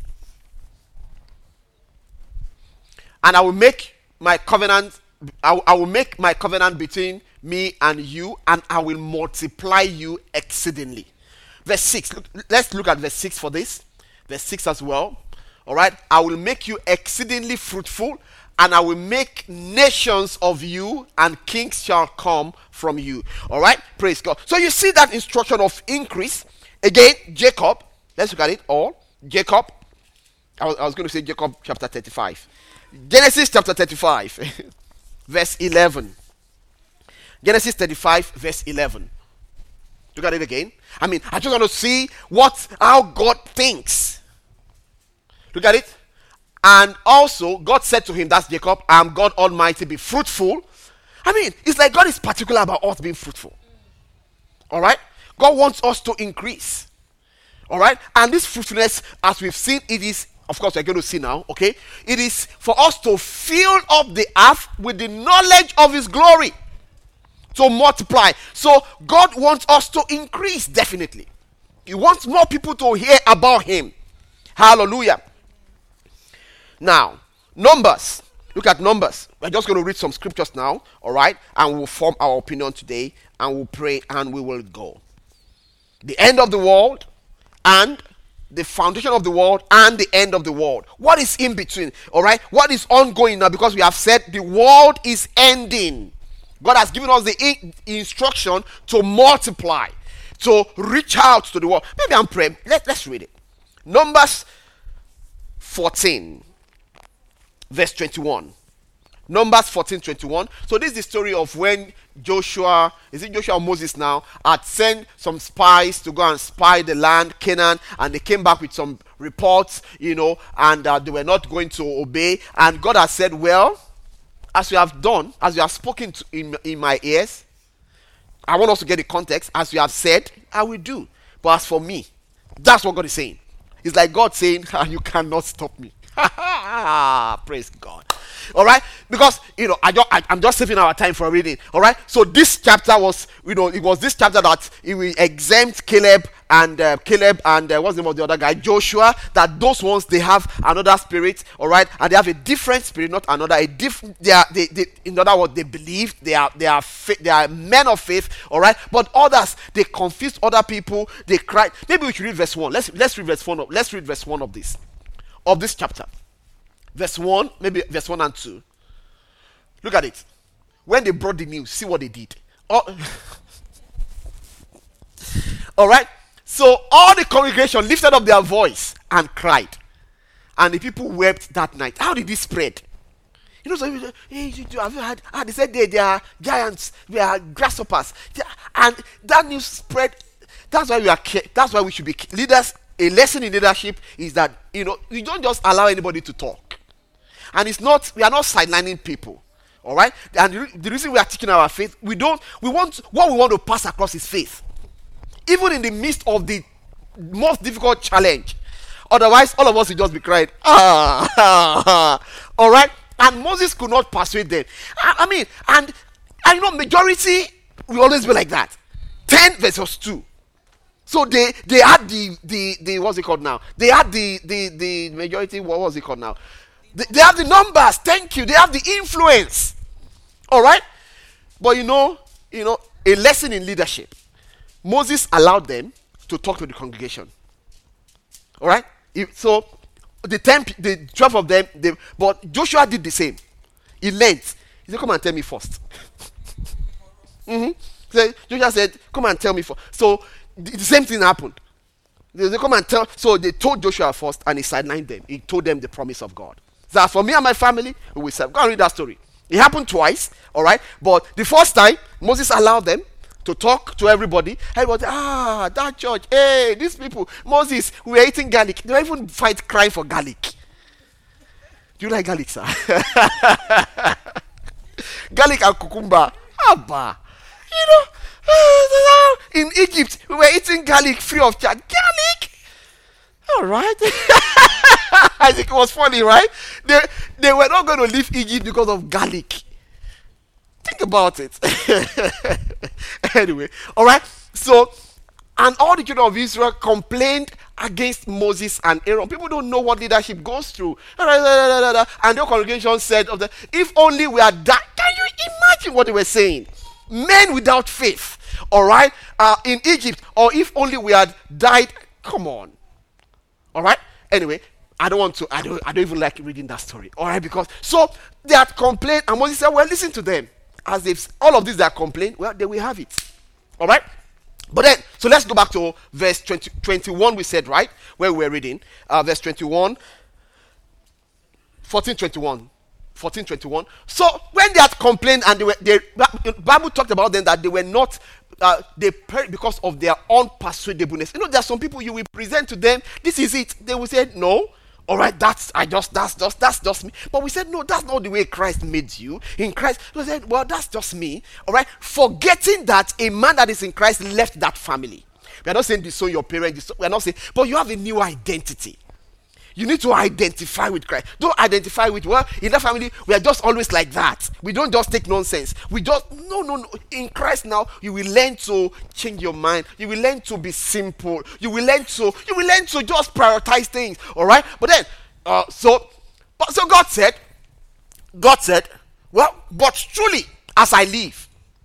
And I will make my covenant. I will make my covenant between me and you, and I will multiply you exceedingly. Verse 6. Let's look at verse 6 for this. Verse 6 as well. All right. I will make you exceedingly fruitful, and I will make nations of you, and kings shall come from you. All right. Praise God. So you see that instruction of increase. Again, Jacob. Let's look at it all. Jacob. I was going to say Jacob chapter 35. Genesis chapter 35. Verse 11. Genesis 35 verse 11. Look at it again. I just want to see how God thinks. Look at it. And also, God said to him, that's Jacob, I am God Almighty, be fruitful. It's like God is particular about us being fruitful. All right? God wants us to increase. All right? And this fruitfulness, as we've seen, it is, of course, we're going to see now, okay? It is for us to fill up the earth with the knowledge of his glory. To multiply. So, God wants us to increase, definitely. He wants more people to hear about him. Hallelujah. Now, Numbers. Look at Numbers. We're just going to read some scriptures now, all right? And we'll form our opinion today, and we'll pray, and we will go. The end of the world, and the foundation of the world, and the end of the world. What is in between, all right? What is ongoing now? Because we have said the world is ending. God has given us the instruction to multiply, to reach out to the world. Maybe I'm praying. Let's read it. Numbers 14. Verse 21. Numbers 14:21. So this is the story of when Joshua or Moses now, had sent some spies to go and spy the land, Canaan, and they came back with some reports, and they were not going to obey. And God has said, well, as you have done, as you have spoken in my ears, I want us to get the context. As you have said, I will do. But as for me, that's what God is saying. It's like God saying, you cannot stop me. Praise God. All right, because I'm just saving our time for reading. All right, so this chapter was, it was this chapter that it will exempt Caleb and what's the name of the other guy, Joshua. That those ones, they have another spirit. All right, and they have a different spirit, not another. In other words, they believe they are men of faith. All right, but others, they confused other people. They cried. Maybe we should read verse 1. Let's read verse 1. Let's read verse 1 of this chapter. Verse 1, maybe verse 1 and 2. Look at it. When they brought the news, see what they did. All right. So all the congregation lifted up their voice and cried. And the people wept that night. How did this spread? So have you heard? They said they are giants, they are grasshoppers. And that news spread. That's why we should be leaders. A lesson in leadership is that, you don't just allow anybody to talk. And we are not sidelining people. All right? And the reason we are teaching our faith, what we want to pass across is faith. Even in the midst of the most difficult challenge. Otherwise, all of us will just be crying. All right? And Moses could not persuade them. Majority will always be like that. 10 versus 2. So they had the what's it called now? They had the majority. What was it called now? They have the numbers. Thank you. They have the influence. All right. But a lesson in leadership. Moses allowed them to talk to the congregation. All right. So the 12 of them. But Joshua did the same. He learned. He said, "Come and tell me first." So Joshua said, "Come and tell me first." So the same thing happened. They come and tell. So they told Joshua first, and he sidelined them. He told them the promise of God. That for me and my family, we will serve. Go and read that story. It happened twice, all right? But the first time, Moses allowed them to talk to everybody. Everybody, that church, hey, these people, Moses, we were eating garlic. They were even crying for garlic. Do you like garlic, sir? Garlic and cucumber. Abba. In Egypt, we were eating garlic free of charge. Garlic? All right. I think it was funny, right? They were not going to leave Egypt because of garlic. Think about it. Anyway, all right. So, and all the children of Israel complained against Moses and Aaron. People don't know what leadership goes through. And the congregation said, if only we had died. Can you imagine what they were saying? Men without faith, all right, in Egypt, or if only we had died. Come on. All right. Anyway, I don't even like reading that story. All right, because so they had complained, and Moses said, well, listen to them. As if all of these that complain, well, they will have it. All right. But then, so let's go back to verse 21, we said, right, where we were reading. Verse 21, 14:21. So when they had complained, and the Bible talked about them that they were not, they perished because of their unpersuadableness. You know, there are some people you will present to them, this is it. They will say, no. All right, that's just me. But we said, no, that's not the way Christ made you. In Christ, we said, well, that's just me. All right, forgetting that a man that is in Christ left that family. We are not saying disown your parents. We are not saying, but you have a new identity. You need to identify with Christ. Don't identify with, well, in that family, we are just always like that. We don't just take nonsense. We just, no. In Christ now, you will learn to change your mind. You will learn to be simple. You will learn to just prioritize things. All right? But then, so God said, well, but truly, as I live,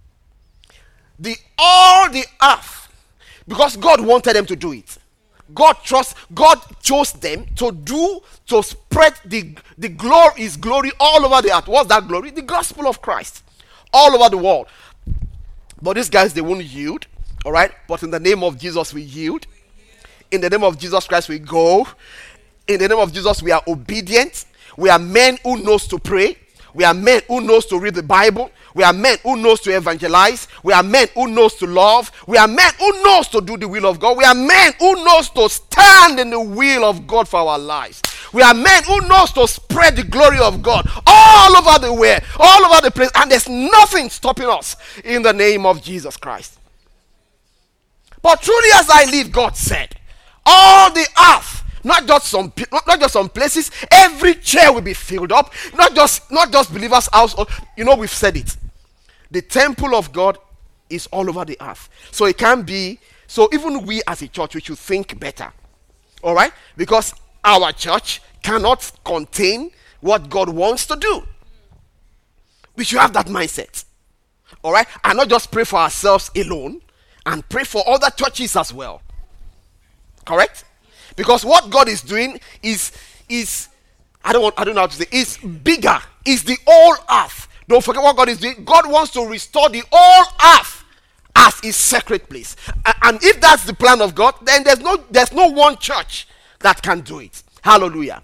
all the earth, because God wanted them to do it. God chose them to spread his glory all over the earth. What's that glory? The gospel of Christ. All over the world. But these guys, they won't yield. All right? But in the name of Jesus, we yield. In the name of Jesus Christ, we go. In the name of Jesus, we are obedient. We are men who knows to pray. We are men who knows to read the Bible. We are men who knows to evangelize. We are men who knows to love. We are men who knows to do the will of God. We are men who knows to stand in the will of God for our lives. We are men who knows to spread the glory of God all over the world, all over the place, and there's nothing stopping us in the name of Jesus Christ. But truly as I live, God said, all the earth, not just some places, every chair will be filled up. Not just believers' house. We've said it. The temple of God is all over the earth. So it can be. So even we as a church, we should think better. All right, because our church cannot contain what God wants to do. We should have that mindset. All right, and not just pray for ourselves alone, and pray for other churches as well. Correct? Because what God is doing is I don't know how to say, is bigger. Is the whole earth. Don't forget what God is doing. God wants to restore the whole earth as his sacred place. And if that's the plan of God, then there's no one church that can do it. Hallelujah.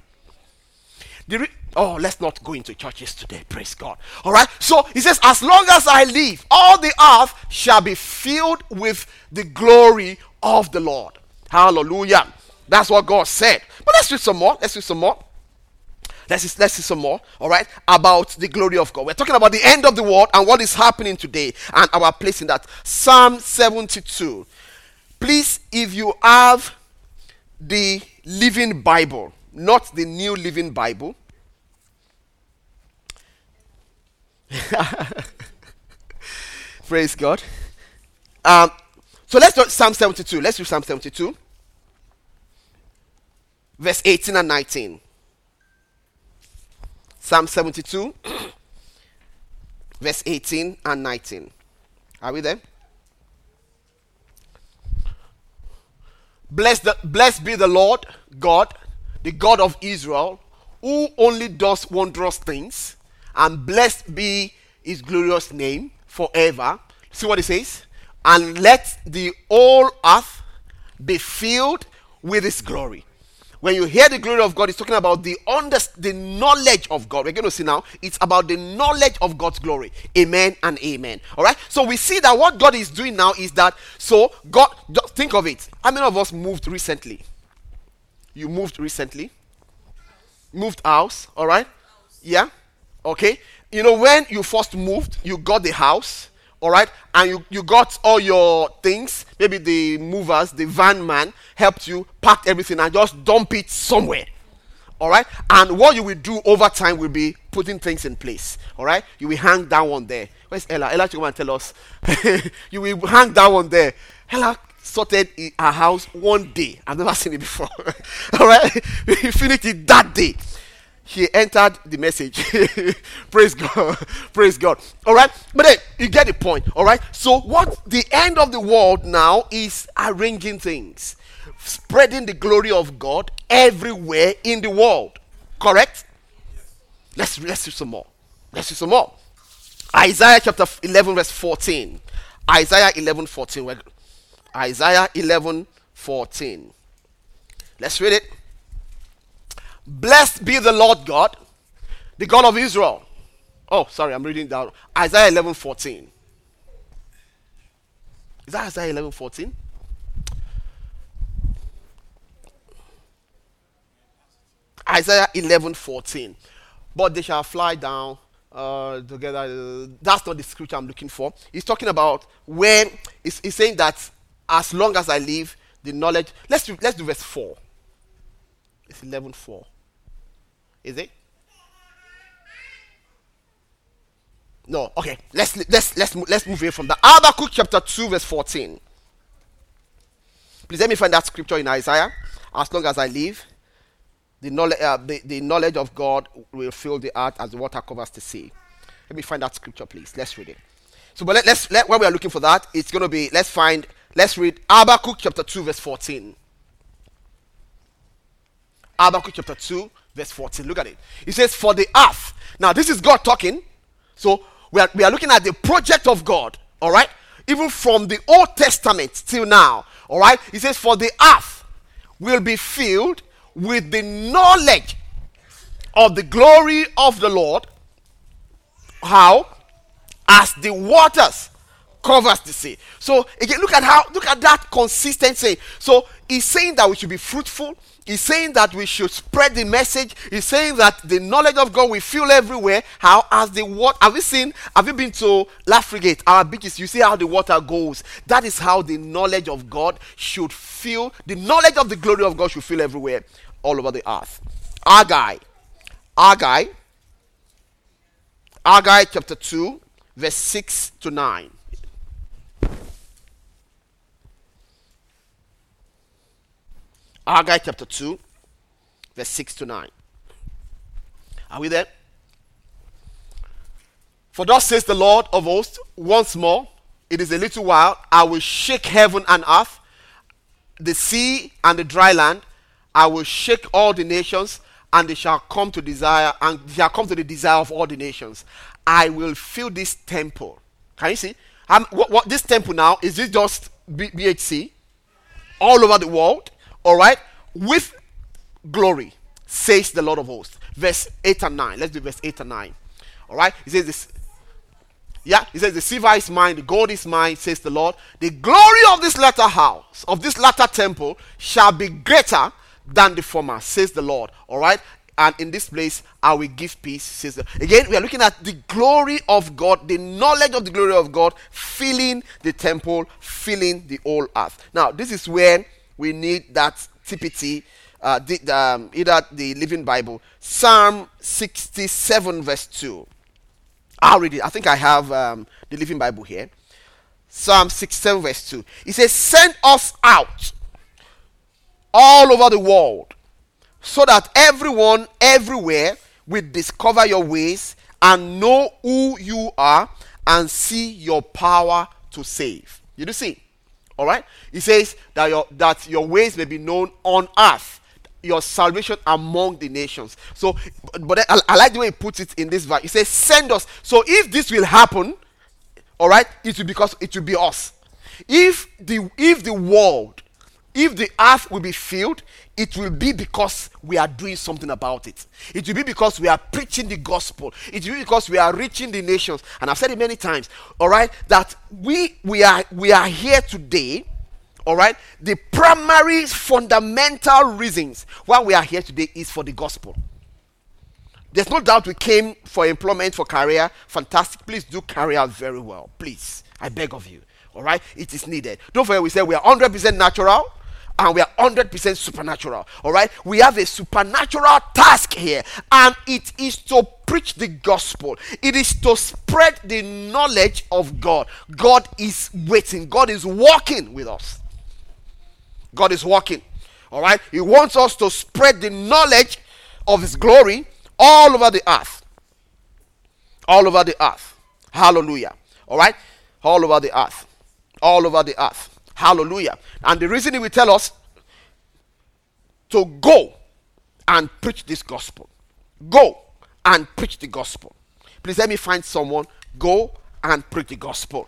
Let's not go into churches today. Praise God. All right. So he says, as long as I live, all the earth shall be filled with the glory of the Lord. Hallelujah. That's what God said. But let's read some more. Let's see some more, all right, about the glory of God. We're talking about the end of the world and what is happening today and our place in that. Psalm 72. Please, if you have the Living Bible, not the New Living Bible. Praise God. So let's do Psalm 72. Let's do Psalm 72. Verse 18 and 19. Psalm 72, verse 18 and 19. Are we there? Blessed be the Lord God, the God of Israel, who only does wondrous things, and blessed be his glorious name forever. See what it says? And let the whole earth be filled with his glory. When you hear the glory of God, it's talking about the knowledge of God. We're going to see now, it's about the knowledge of God's glory. Amen and amen. All right. So we see that what God is doing now is that, so God, just think of it. How many of us moved recently? You moved recently? Moved house. All right. Yeah. Okay. You know, when you first moved, you got the house. All right, and you got all your things. Maybe the movers, the van man, helped you pack everything and just dump it somewhere. All right, and what you will do over time will be putting things in place. All right, you will hang that one there. Where's Ella? Ella, come and tell us. You will hang that one there. Ella sorted her house one day. I've never seen it before. All right, we finished it that day. He entered the message. Praise God. Praise God. All right. But then you get the point. All right. So what the end of the world now is arranging things, spreading the glory of God everywhere in the world. Correct? Let's do some more. Let's do some more. Isaiah chapter 11 verse 14. Isaiah 11:14. Isaiah 11:14. Let's read it. Blessed be the Lord God, the God of Israel. Oh, sorry, I'm reading down. Isaiah 11:14. Is that Isaiah 11:14? Isaiah 11:14. But they shall fly down together. That's not the scripture I'm looking for. He's talking about when he's saying that as long as I live, the knowledge. Let's do verse 4. It's 11:4. Is it? No. Okay. Let's move away from that. Habakkuk chapter 2 verse 14. Please let me find that scripture in Isaiah. As long as I live, the knowledge of God will fill the earth as the water covers the sea. Let me find that scripture, please. Let's read it. So, but let's when we are looking for that, it's going to be let's read Habakkuk chapter 2 verse 14. Habakkuk chapter 2 verse 14. Look at it. It says, for the earth. Now, this is God talking. So, we are looking at the project of God. All right? Even from the Old Testament till now. All right? It says, for the earth will be filled with the knowledge of the glory of the Lord. How? As the waters covers the sea. So, again, look at that consistency. So, he's saying that we should be fruitful. He's saying that we should spread the message. He's saying that the knowledge of God will fill everywhere. How? As the water. Have you been to Lafrigate, our beaches? You see how the water goes. That is how the knowledge of God should fill. The knowledge of the glory of God should fill everywhere, all over the earth. Haggai chapter 2, verse 6 to 9. Haggai chapter 2, verse 6 to 9. Are we there? For thus says the Lord of hosts, once more, it is a little while, I will shake heaven and earth, the sea and the dry land. I will shake all the nations, and they shall come to desire, and shall come to the desire of all the nations. I will fill this temple. Can you see? What this temple now, is it just BHC? All over the world. All right, with glory, says the Lord of hosts. Verse 8 and 9. Let's do verse 8 and 9. All right, he says this. Yeah, he says the silver is mine, the gold is mine, says the Lord. The glory of this latter house, of this latter temple, shall be greater than the former, says the Lord. All right, and in this place I will give peace, says the Lord. Again, we are looking at the glory of God, the knowledge of the glory of God, filling the temple, filling the whole earth. Now, this is where we need that TPT, either the Living Bible. Psalm 67 verse 2. I'll read it. I think I have the Living Bible here. Psalm 67 verse 2. It says, send us out all over the world, so that everyone, everywhere, will discover your ways and know who you are and see your power to save. You do see? All right. He says that your ways may be known on earth, your salvation among the nations. So, but I like the way he puts it in this verse. He says, "Send us." So, if this will happen, all right, it will be us. If the world If the earth will be filled, it will be because we are doing something about it. It will be because we are preaching the gospel. It will be because we are reaching the nations. And I've said it many times, all right, that we are here today, all right. The primary fundamental reasons why we are here today is for the gospel. There's no doubt we came for employment, for career. Fantastic. Please do career very well. Please. I beg of you. All right? It is needed. Don't forget we said we are 100% natural and we are 100% supernatural. All right? We have a supernatural task here, and it is to preach the gospel. It is to spread the knowledge of God. God is waiting. God is walking with us. God is walking. All right? He wants us to spread the knowledge of his glory all over the earth. All over the earth. Hallelujah. All right? All over the earth. All over the earth. Hallelujah. And the reason he will tell us to go and preach this gospel. Go and preach the gospel. Please let me find someone. Go and preach the gospel.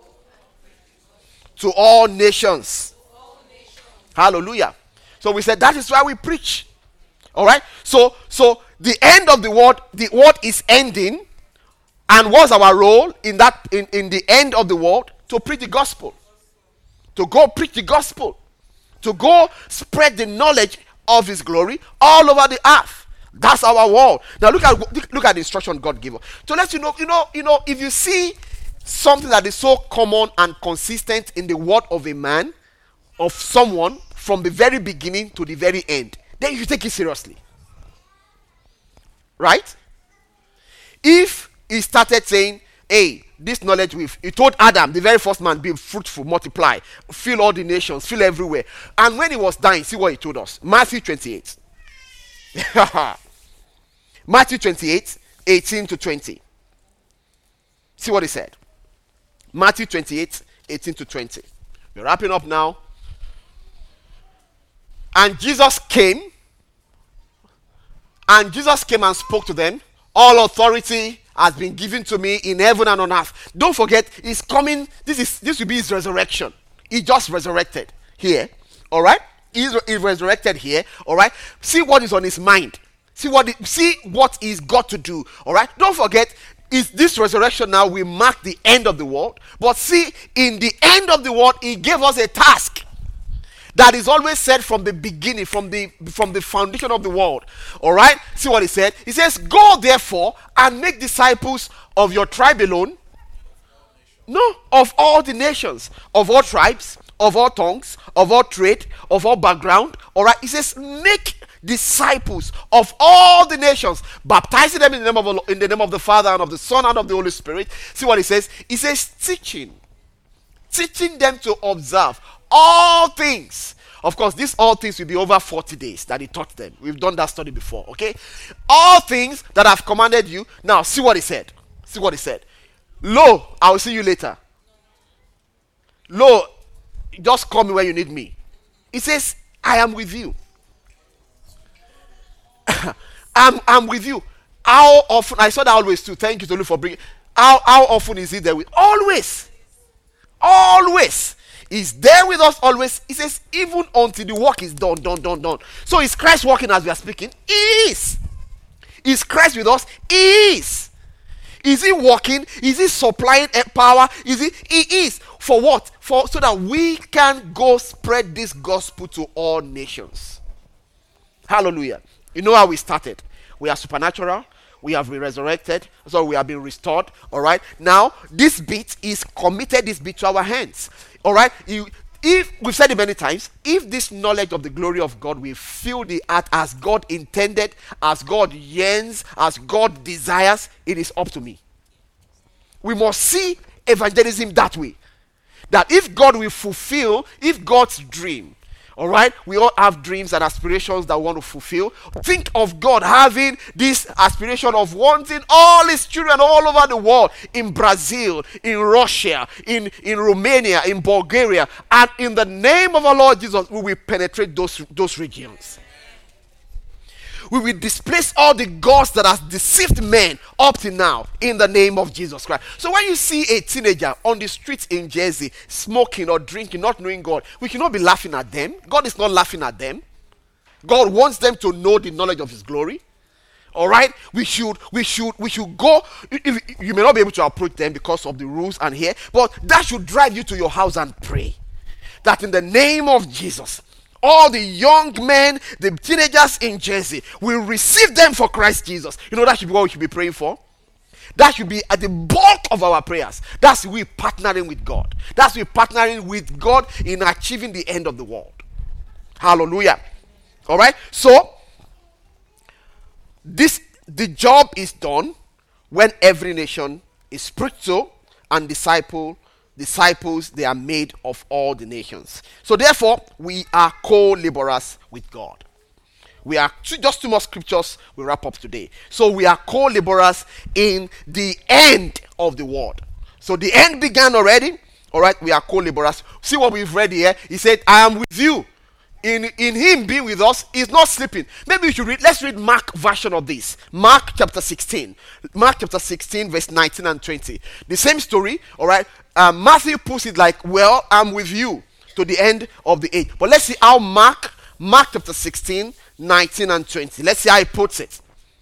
To all nations. Hallelujah. So we said that is why we preach. All right? So the end of the word is ending. And what's our role in the end of the world? To preach the gospel. To go preach the gospel. To go spread the knowledge of his glory all over the earth. That's our world. Now look at the instruction God gave us. To let you know, if you see something that is so common and consistent in the word of a man, of someone, from the very beginning to the very end, then you should take it seriously. Right? If he started saying, hey, this knowledge he told Adam, the very first man, be fruitful, multiply, fill all the nations, fill everywhere. And when he was dying, see what he told us. Matthew 28. Matthew 28, 18 to 20. See what he said. Matthew 28, 18 to 20. We're wrapping up now. And Jesus came and spoke to them. All authority has been given to me in heaven and on earth. Don't forget, he's coming. This will be his resurrection. He just resurrected here. All right? He resurrected here. All right? See what is on his mind. See what he's got to do. All right? Don't forget, is this resurrection now will mark the end of the world. But see, in the end of the world, he gave us a task that is always said from the beginning, from the foundation of the world. All right? See what he said? He says, go therefore and make disciples of your tribe alone. No, of all the nations, of all tribes, of all tongues, of all trade, of all background. All right? He says, make disciples of all the nations, baptizing them in the name of the Father and of the Son and of the Holy Spirit. See what he says? He says, teaching them to observe all things. Of course, these all things will be over 40 days that he taught them. We've done that study before, okay? All things that I've commanded you. Now, see what he said. See what he said. Lo, I will see you later. Lo, just call me when you need me. He says, I am with you. I'm with you. How often? I saw that always too. Thank you, Tolu, for bringing. How often is he there with? Always. Always. He's there with us always. He says, even until the work is done. So is Christ working as we are speaking? He is. Is Christ with us? He is. Is he working? Is he supplying power? He is. For what? So that we can go spread this gospel to all nations. Hallelujah. You know how we started. We are supernatural. We have been resurrected. So we have been restored. All right. Now, this bit is committed to our hands. All right. If we've said it many times, if this knowledge of the glory of God will fill the earth as God intended, as God yearns, as God desires, it is up to me. We must see evangelism that way. That if God will fulfill, if God's dream, all right, we all have dreams and aspirations that we want to fulfill. Think of God having this aspiration of wanting all his children all over the world, in Brazil, in Russia, in Romania, in Bulgaria, and in the name of our Lord Jesus, we will penetrate those regions. We will displace all the gods that has deceived men up to now in the name of Jesus Christ. So when you see a teenager on the streets in Jersey smoking or drinking, not knowing God, we cannot be laughing at them. God is not laughing at them. God wants them to know the knowledge of His glory. All right, we should go. You may not be able to approach them because of the rules and here, but that should drive you to your house and pray that in the name of Jesus, all the young men, the teenagers in Jersey, will receive them for Christ Jesus. You know, that should be what we should be praying for. That should be at the bulk of our prayers. That's we partnering with God. That's we partnering with God in achieving the end of the world. Hallelujah. All right, so the job is done when every nation is preached to and disciples they are made of all the nations. So therefore we are co-laborers with God. We are just two more scriptures we wrap up today. So we are co-laborers in the end of the world. So the end began already. All right, we are co-laborers. See what we've read here. He said, I am with you. In him being with us, he's not sleeping. Maybe we should let's read Mark version of this. Mark chapter 16. Mark chapter 16 verse 19 and 20. The same story, all right. Matthew puts it like, well, I'm with you to the end of the age. But let's see how Mark chapter 16, 19 and 20. Let's see how he puts it.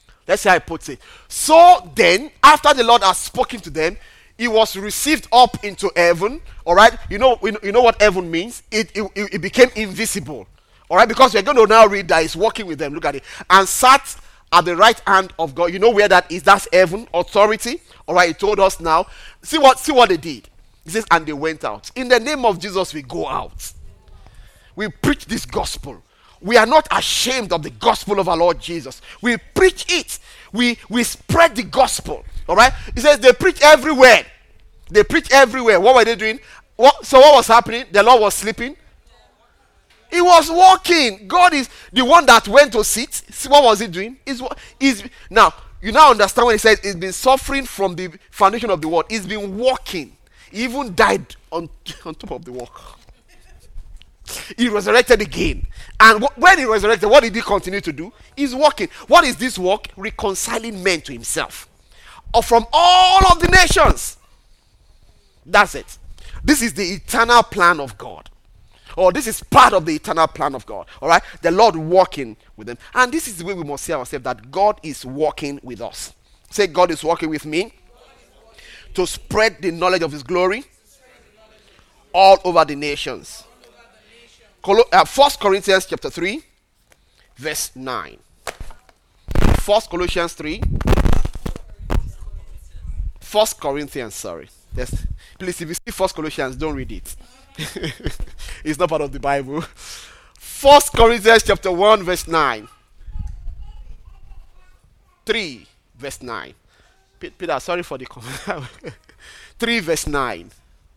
So then, after the Lord has spoken to them, he was received up into heaven. All right, you know what heaven means. It became invisible. All right, because we're going to now read that he's walking with them. Look at it, and sat at the right hand of God. You know where that is? That's heaven, authority. All right, he told us now. See what they did. He says, and they went out. In the name of Jesus, we go out. We preach this gospel. We are not ashamed of the gospel of our Lord Jesus. We preach it. We spread the gospel. All right. He says they preach everywhere. They preach everywhere. What were they doing? So what was happening? The Lord was sleeping. He was walking. God is the one that went to sit. See, what was he doing? Now you now understand when he says he's been suffering from the foundation of the world. He's been walking. He even died on top of the walk. He resurrected again. And when he resurrected, what did he continue to do? He's walking. What is this walk? Reconciling men to himself. Or from all of the nations. That's it. This is the eternal plan of God. Or this is part of the eternal plan of God. All right? The Lord walking with them. And this is the way we must see ourselves, that God is walking with us. Say, God is walking with me to spread the knowledge of His glory all over the nations. 1 Corinthians chapter 3 verse 9. 1 Corinthians 3. 1 Corinthians, sorry. Yes. Please, if you see 1 Corinthians, don't read it. It's not part of the Bible. 1 Corinthians chapter 1 verse 9. 3 verse 9. Peter, sorry for the comment. 3 verse 9.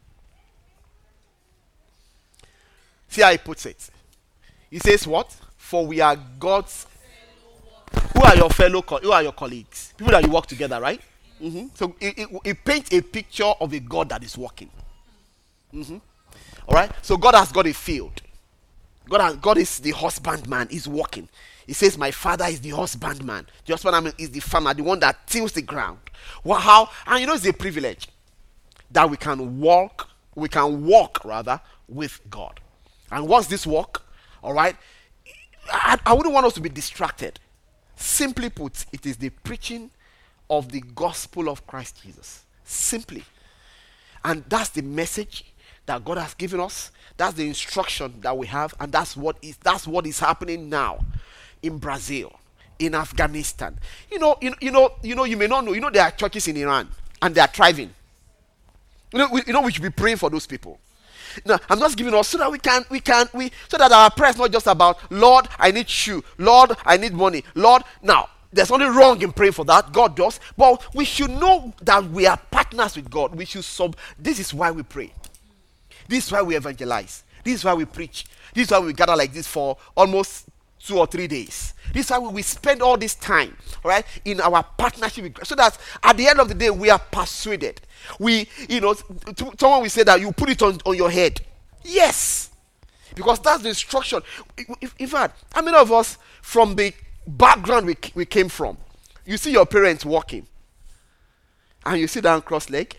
See how he puts it. He says what? For we are God's. Who are your colleagues? People that you work together, right? Mm-hmm. So it paints a picture of a God that is working. Mm-hmm. All right. So God has got a field. God is the husbandman. He's working. He says, "My Father is the husbandman. The husbandman is the farmer, the one that tills the ground." Well, how? And you know, it's a privilege that we can walk. We can walk rather with God. And what's this walk? All right. I wouldn't want us to be distracted. Simply put, it is the preaching of the gospel of Christ Jesus. Simply. And that's the message that God has given us. That's the instruction that we have, and that's what is happening now in Brazil, in Afghanistan. You may not know. There are churches in Iran, and they are thriving. We should be praying for those people. No, I'm just giving us so that so that our prayer is not just about, Lord, I need shoe, Lord, I need money, Lord. Now, there's nothing wrong in praying for that. God does, but we should know that we are partners with God. This is why we pray. This is why we evangelize. This is why we preach. This is why we gather like this for almost 2 or 3 days. This is why we spend all this time, all right, in our partnership with God, so that at the end of the day we are persuaded. Someone will say that you put it on your head. Yes, because that's the instruction. In fact, how many of us from the background we came from. You see your parents walking, and you sit down cross-legged.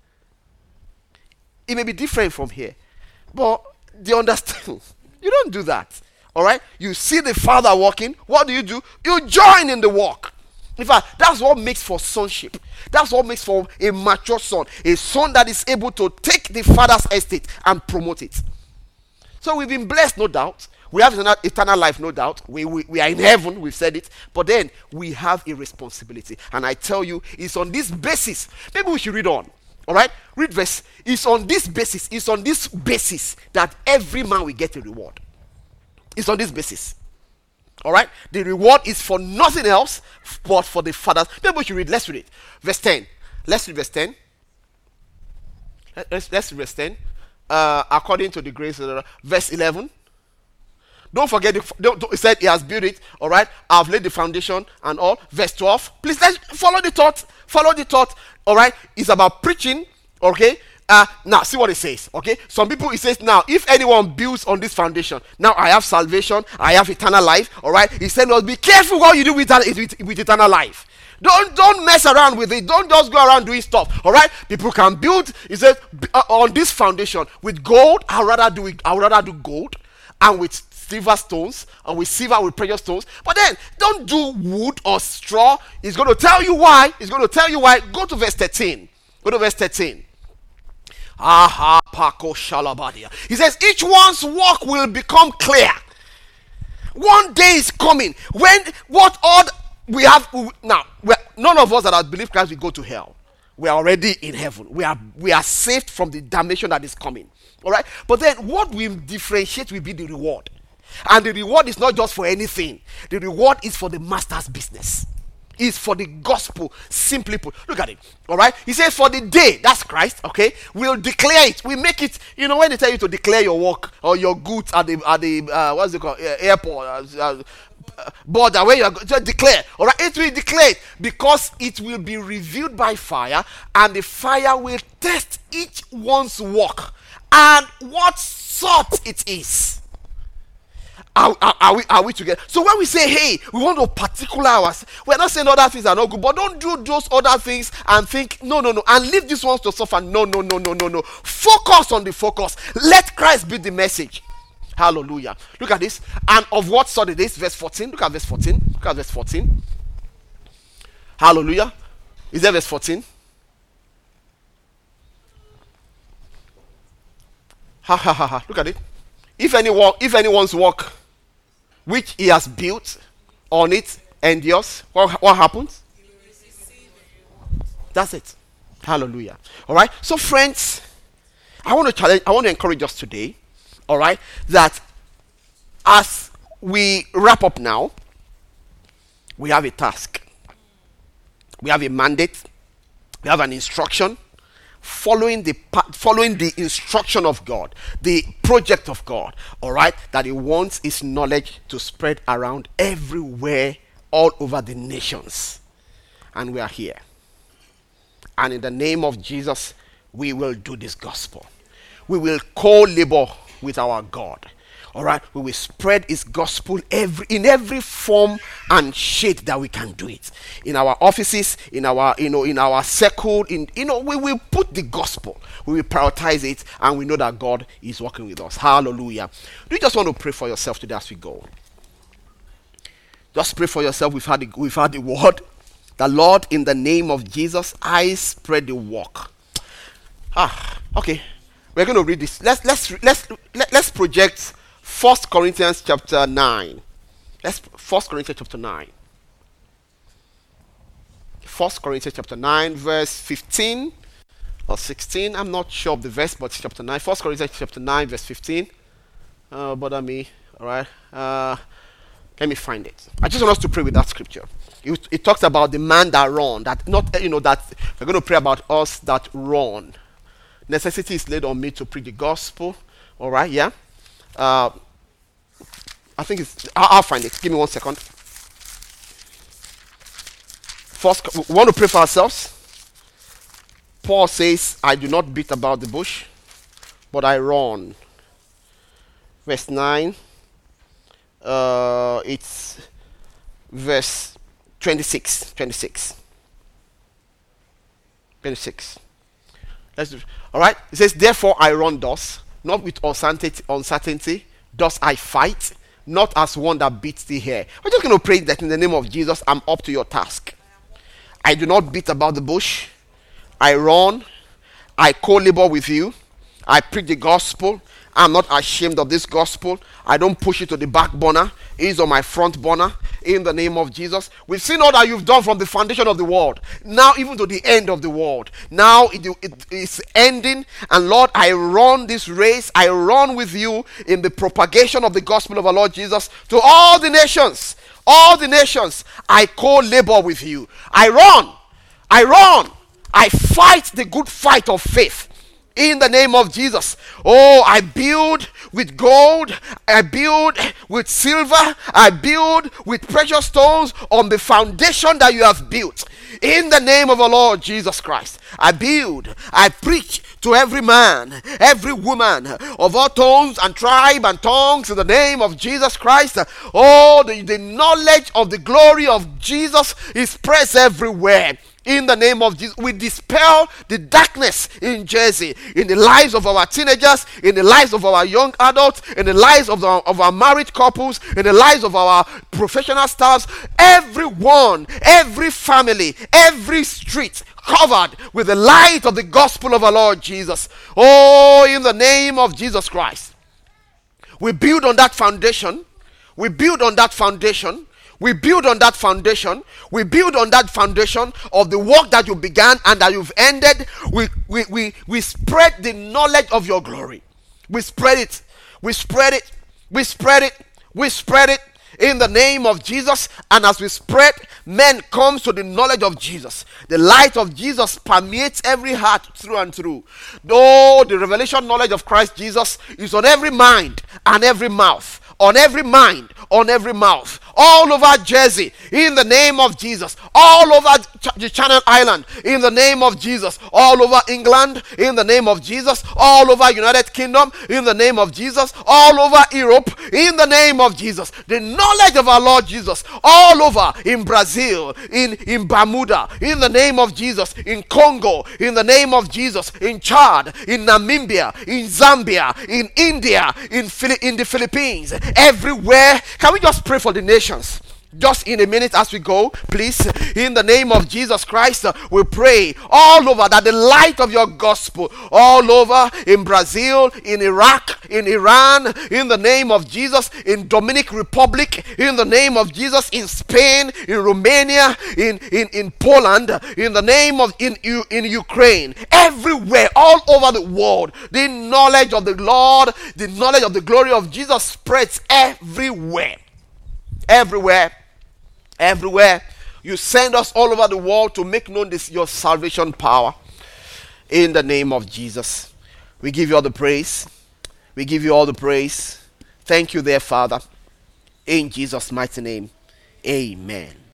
It may be different from here, but they understand. You don't do that. All right? You see the father walking. What do? You join in the walk. In fact, that's what makes for sonship. That's what makes for a mature son. A son that is able to take the father's estate and promote it. So we've been blessed, no doubt. We have eternal life, no doubt. We are in heaven, we've said it. But then we have a responsibility. And I tell you, it's on this basis. Maybe we should read on. All right? Read verse. It's on this basis that every man will get a reward. It's on this basis. All right? The reward is for nothing else but for the fathers. Maybe we should read. Let's read it. Verse 10. Let's read verse 10. Let's read verse 10. According to the grace of the Lord. Verse 11. Don't forget, he said he has built it. All right? I've laid the foundation and all. Verse 12. Please, let's follow the thought. Follow the thought. All right? It's about preaching. Okay? Now, see what it says. Okay? Some people, it says, now, if anyone builds on this foundation, now I have salvation, I have eternal life. All right? He said, no, be careful what you do with eternal life. Don't mess around with it. Don't just go around doing stuff. All right? People can build, he says, on this foundation with gold. I'd rather do gold, and with silver stones, and with silver, with precious stones. But then don't do wood or straw. He's going to tell you why. Go to verse 13. Go to verse 13. Aha, Paco Shalabadia. He says, each one's walk will become clear. One day is coming when what all we have now. None of us that have believed Christ will go to hell. We are already in heaven. We are saved from the damnation that is coming. All right. But then what will differentiate will be the reward, and the reward is not just for anything. The reward is for the master's business. Is for the gospel, simply put. Look at it. All right. He says, for the day, that's Christ. Okay. We'll declare it. We make it. You know, when they tell you to declare your work or your goods at the what's it called, airport, border where you are going to declare. All right. It will declare it because it will be revealed by fire, and the fire will test each one's work and what sort it is. Are we together? So when we say, hey, we want to particular hours, we're not saying other things are not good, but don't do those other things and think, no, and leave these ones to suffer. No. Focus on the focus. Let Christ be the message. Hallelujah. Look at this. And of what sort it is? Verse 14. Look at verse 14. Hallelujah. Is there verse 14? Ha. Look at it. If anyone's work which he has built on it endures, what happens? That's it. Hallelujah. All right. So, friends, I want to encourage us today. All right, that as we wrap up now, we have a task, we have a mandate, we have an instruction. Following the instruction of God, the project of God, all right, that he wants his knowledge to spread around everywhere, all over the nations. And we are here. And in the name of Jesus, we will do this gospel. We will co-labor with our God. All right, we will spread his gospel in every form and shade that we can do it. In our offices, in our circle, we will put the gospel. We will prioritize it, and we know that God is working with us. Hallelujah. Do you just want to pray for yourself today as we go? Just pray for yourself. We've had the word. The Lord, in the name of Jesus, I spread the work. Okay. We're going to read this. Let's project 1 Corinthians chapter 9. 1 Corinthians chapter 9. 1 Corinthians chapter 9, verse 15 or 16. I'm not sure of the verse, but it's chapter 9. 1 Corinthians chapter 9, verse 15. Bother me. All right. Let me find it. I just want us to pray with that scripture. It talks about the man that run. That we're going to pray about us that run. Necessity is laid on me to preach the gospel. All right. Yeah. I think I'll find it. Give me 1 second. First, we want to pray for ourselves. Paul says, I do not beat about the bush, but I run. Verse 9. verse 26. 26. 26. Let's do. All right. It says, therefore I run thus, not with uncertainty. Thus I fight, not as one that beats the air. We're just going to pray that in the name of Jesus, I'm up to your task. I do not beat about the bush. I run. I co-labor with you. I preach the gospel. I'm not ashamed of this gospel. I don't push it to the back burner. It is on my front burner. In the name of Jesus. We've seen all that you've done from the foundation of the world. Now even to the end of the world. Now it is ending. And Lord, I run this race. I run with you in the propagation of the gospel of our Lord Jesus to all the nations. All the nations. I co-labor with you. I run. I run. I fight the good fight of faith. In the name of Jesus. Oh, I build with gold. I build with silver. I build with precious stones on the foundation that you have built. In the name of our Lord Jesus Christ. I build. I preach to every man, every woman of all tones and tribe and tongues in the name of Jesus Christ. Oh, the knowledge of the glory of Jesus is spread everywhere. In the name of Jesus, we dispel the darkness in Jersey, in the lives of our teenagers, in the lives of our young adults, in the lives of our married couples, in the lives of our professional staffs. Everyone, every family, every street covered with the light of the gospel of our Lord Jesus. Oh, in the name of Jesus Christ. We build on that foundation. We build on that foundation. We build on that foundation. We build on that foundation of the work that you began and that you've ended. We spread the knowledge of your glory. We spread it. We spread it. We spread it. We spread it in the name of Jesus. And as we spread, men comes to the knowledge of Jesus. The light of Jesus permeates every heart through and through. Though the revelation knowledge of Christ Jesus is on every mind and every mouth. On every mind, on every mouth, all over Jersey, in the name of Jesus, all over the Channel Island, in the name of Jesus, all over England, in the name of Jesus, all over United Kingdom, in the name of Jesus, all over Europe, in the name of Jesus. The knowledge of our Lord Jesus, all over in Brazil, in Bermuda, in the name of Jesus, in Congo, in the name of Jesus, in Chad, in Namibia, in Zambia, in India, in the Philippines, everywhere. Can we just pray for the nations? Just in a minute as we go, please. In the name of Jesus Christ, we pray all over that the light of your gospel, all over in Brazil, in Iraq, in Iran, in the name of Jesus, in Dominican Republic, in the name of Jesus, in Spain, in Romania, in Poland, in the name of in Ukraine, everywhere, all over the world, the knowledge of the Lord, the knowledge of the glory of Jesus spreads everywhere. Everywhere. Everywhere. You send us all over the world to make known your salvation power. In the name of Jesus. We give you all the praise. We give you all the praise. Thank you there, Father. In Jesus' mighty name. Amen.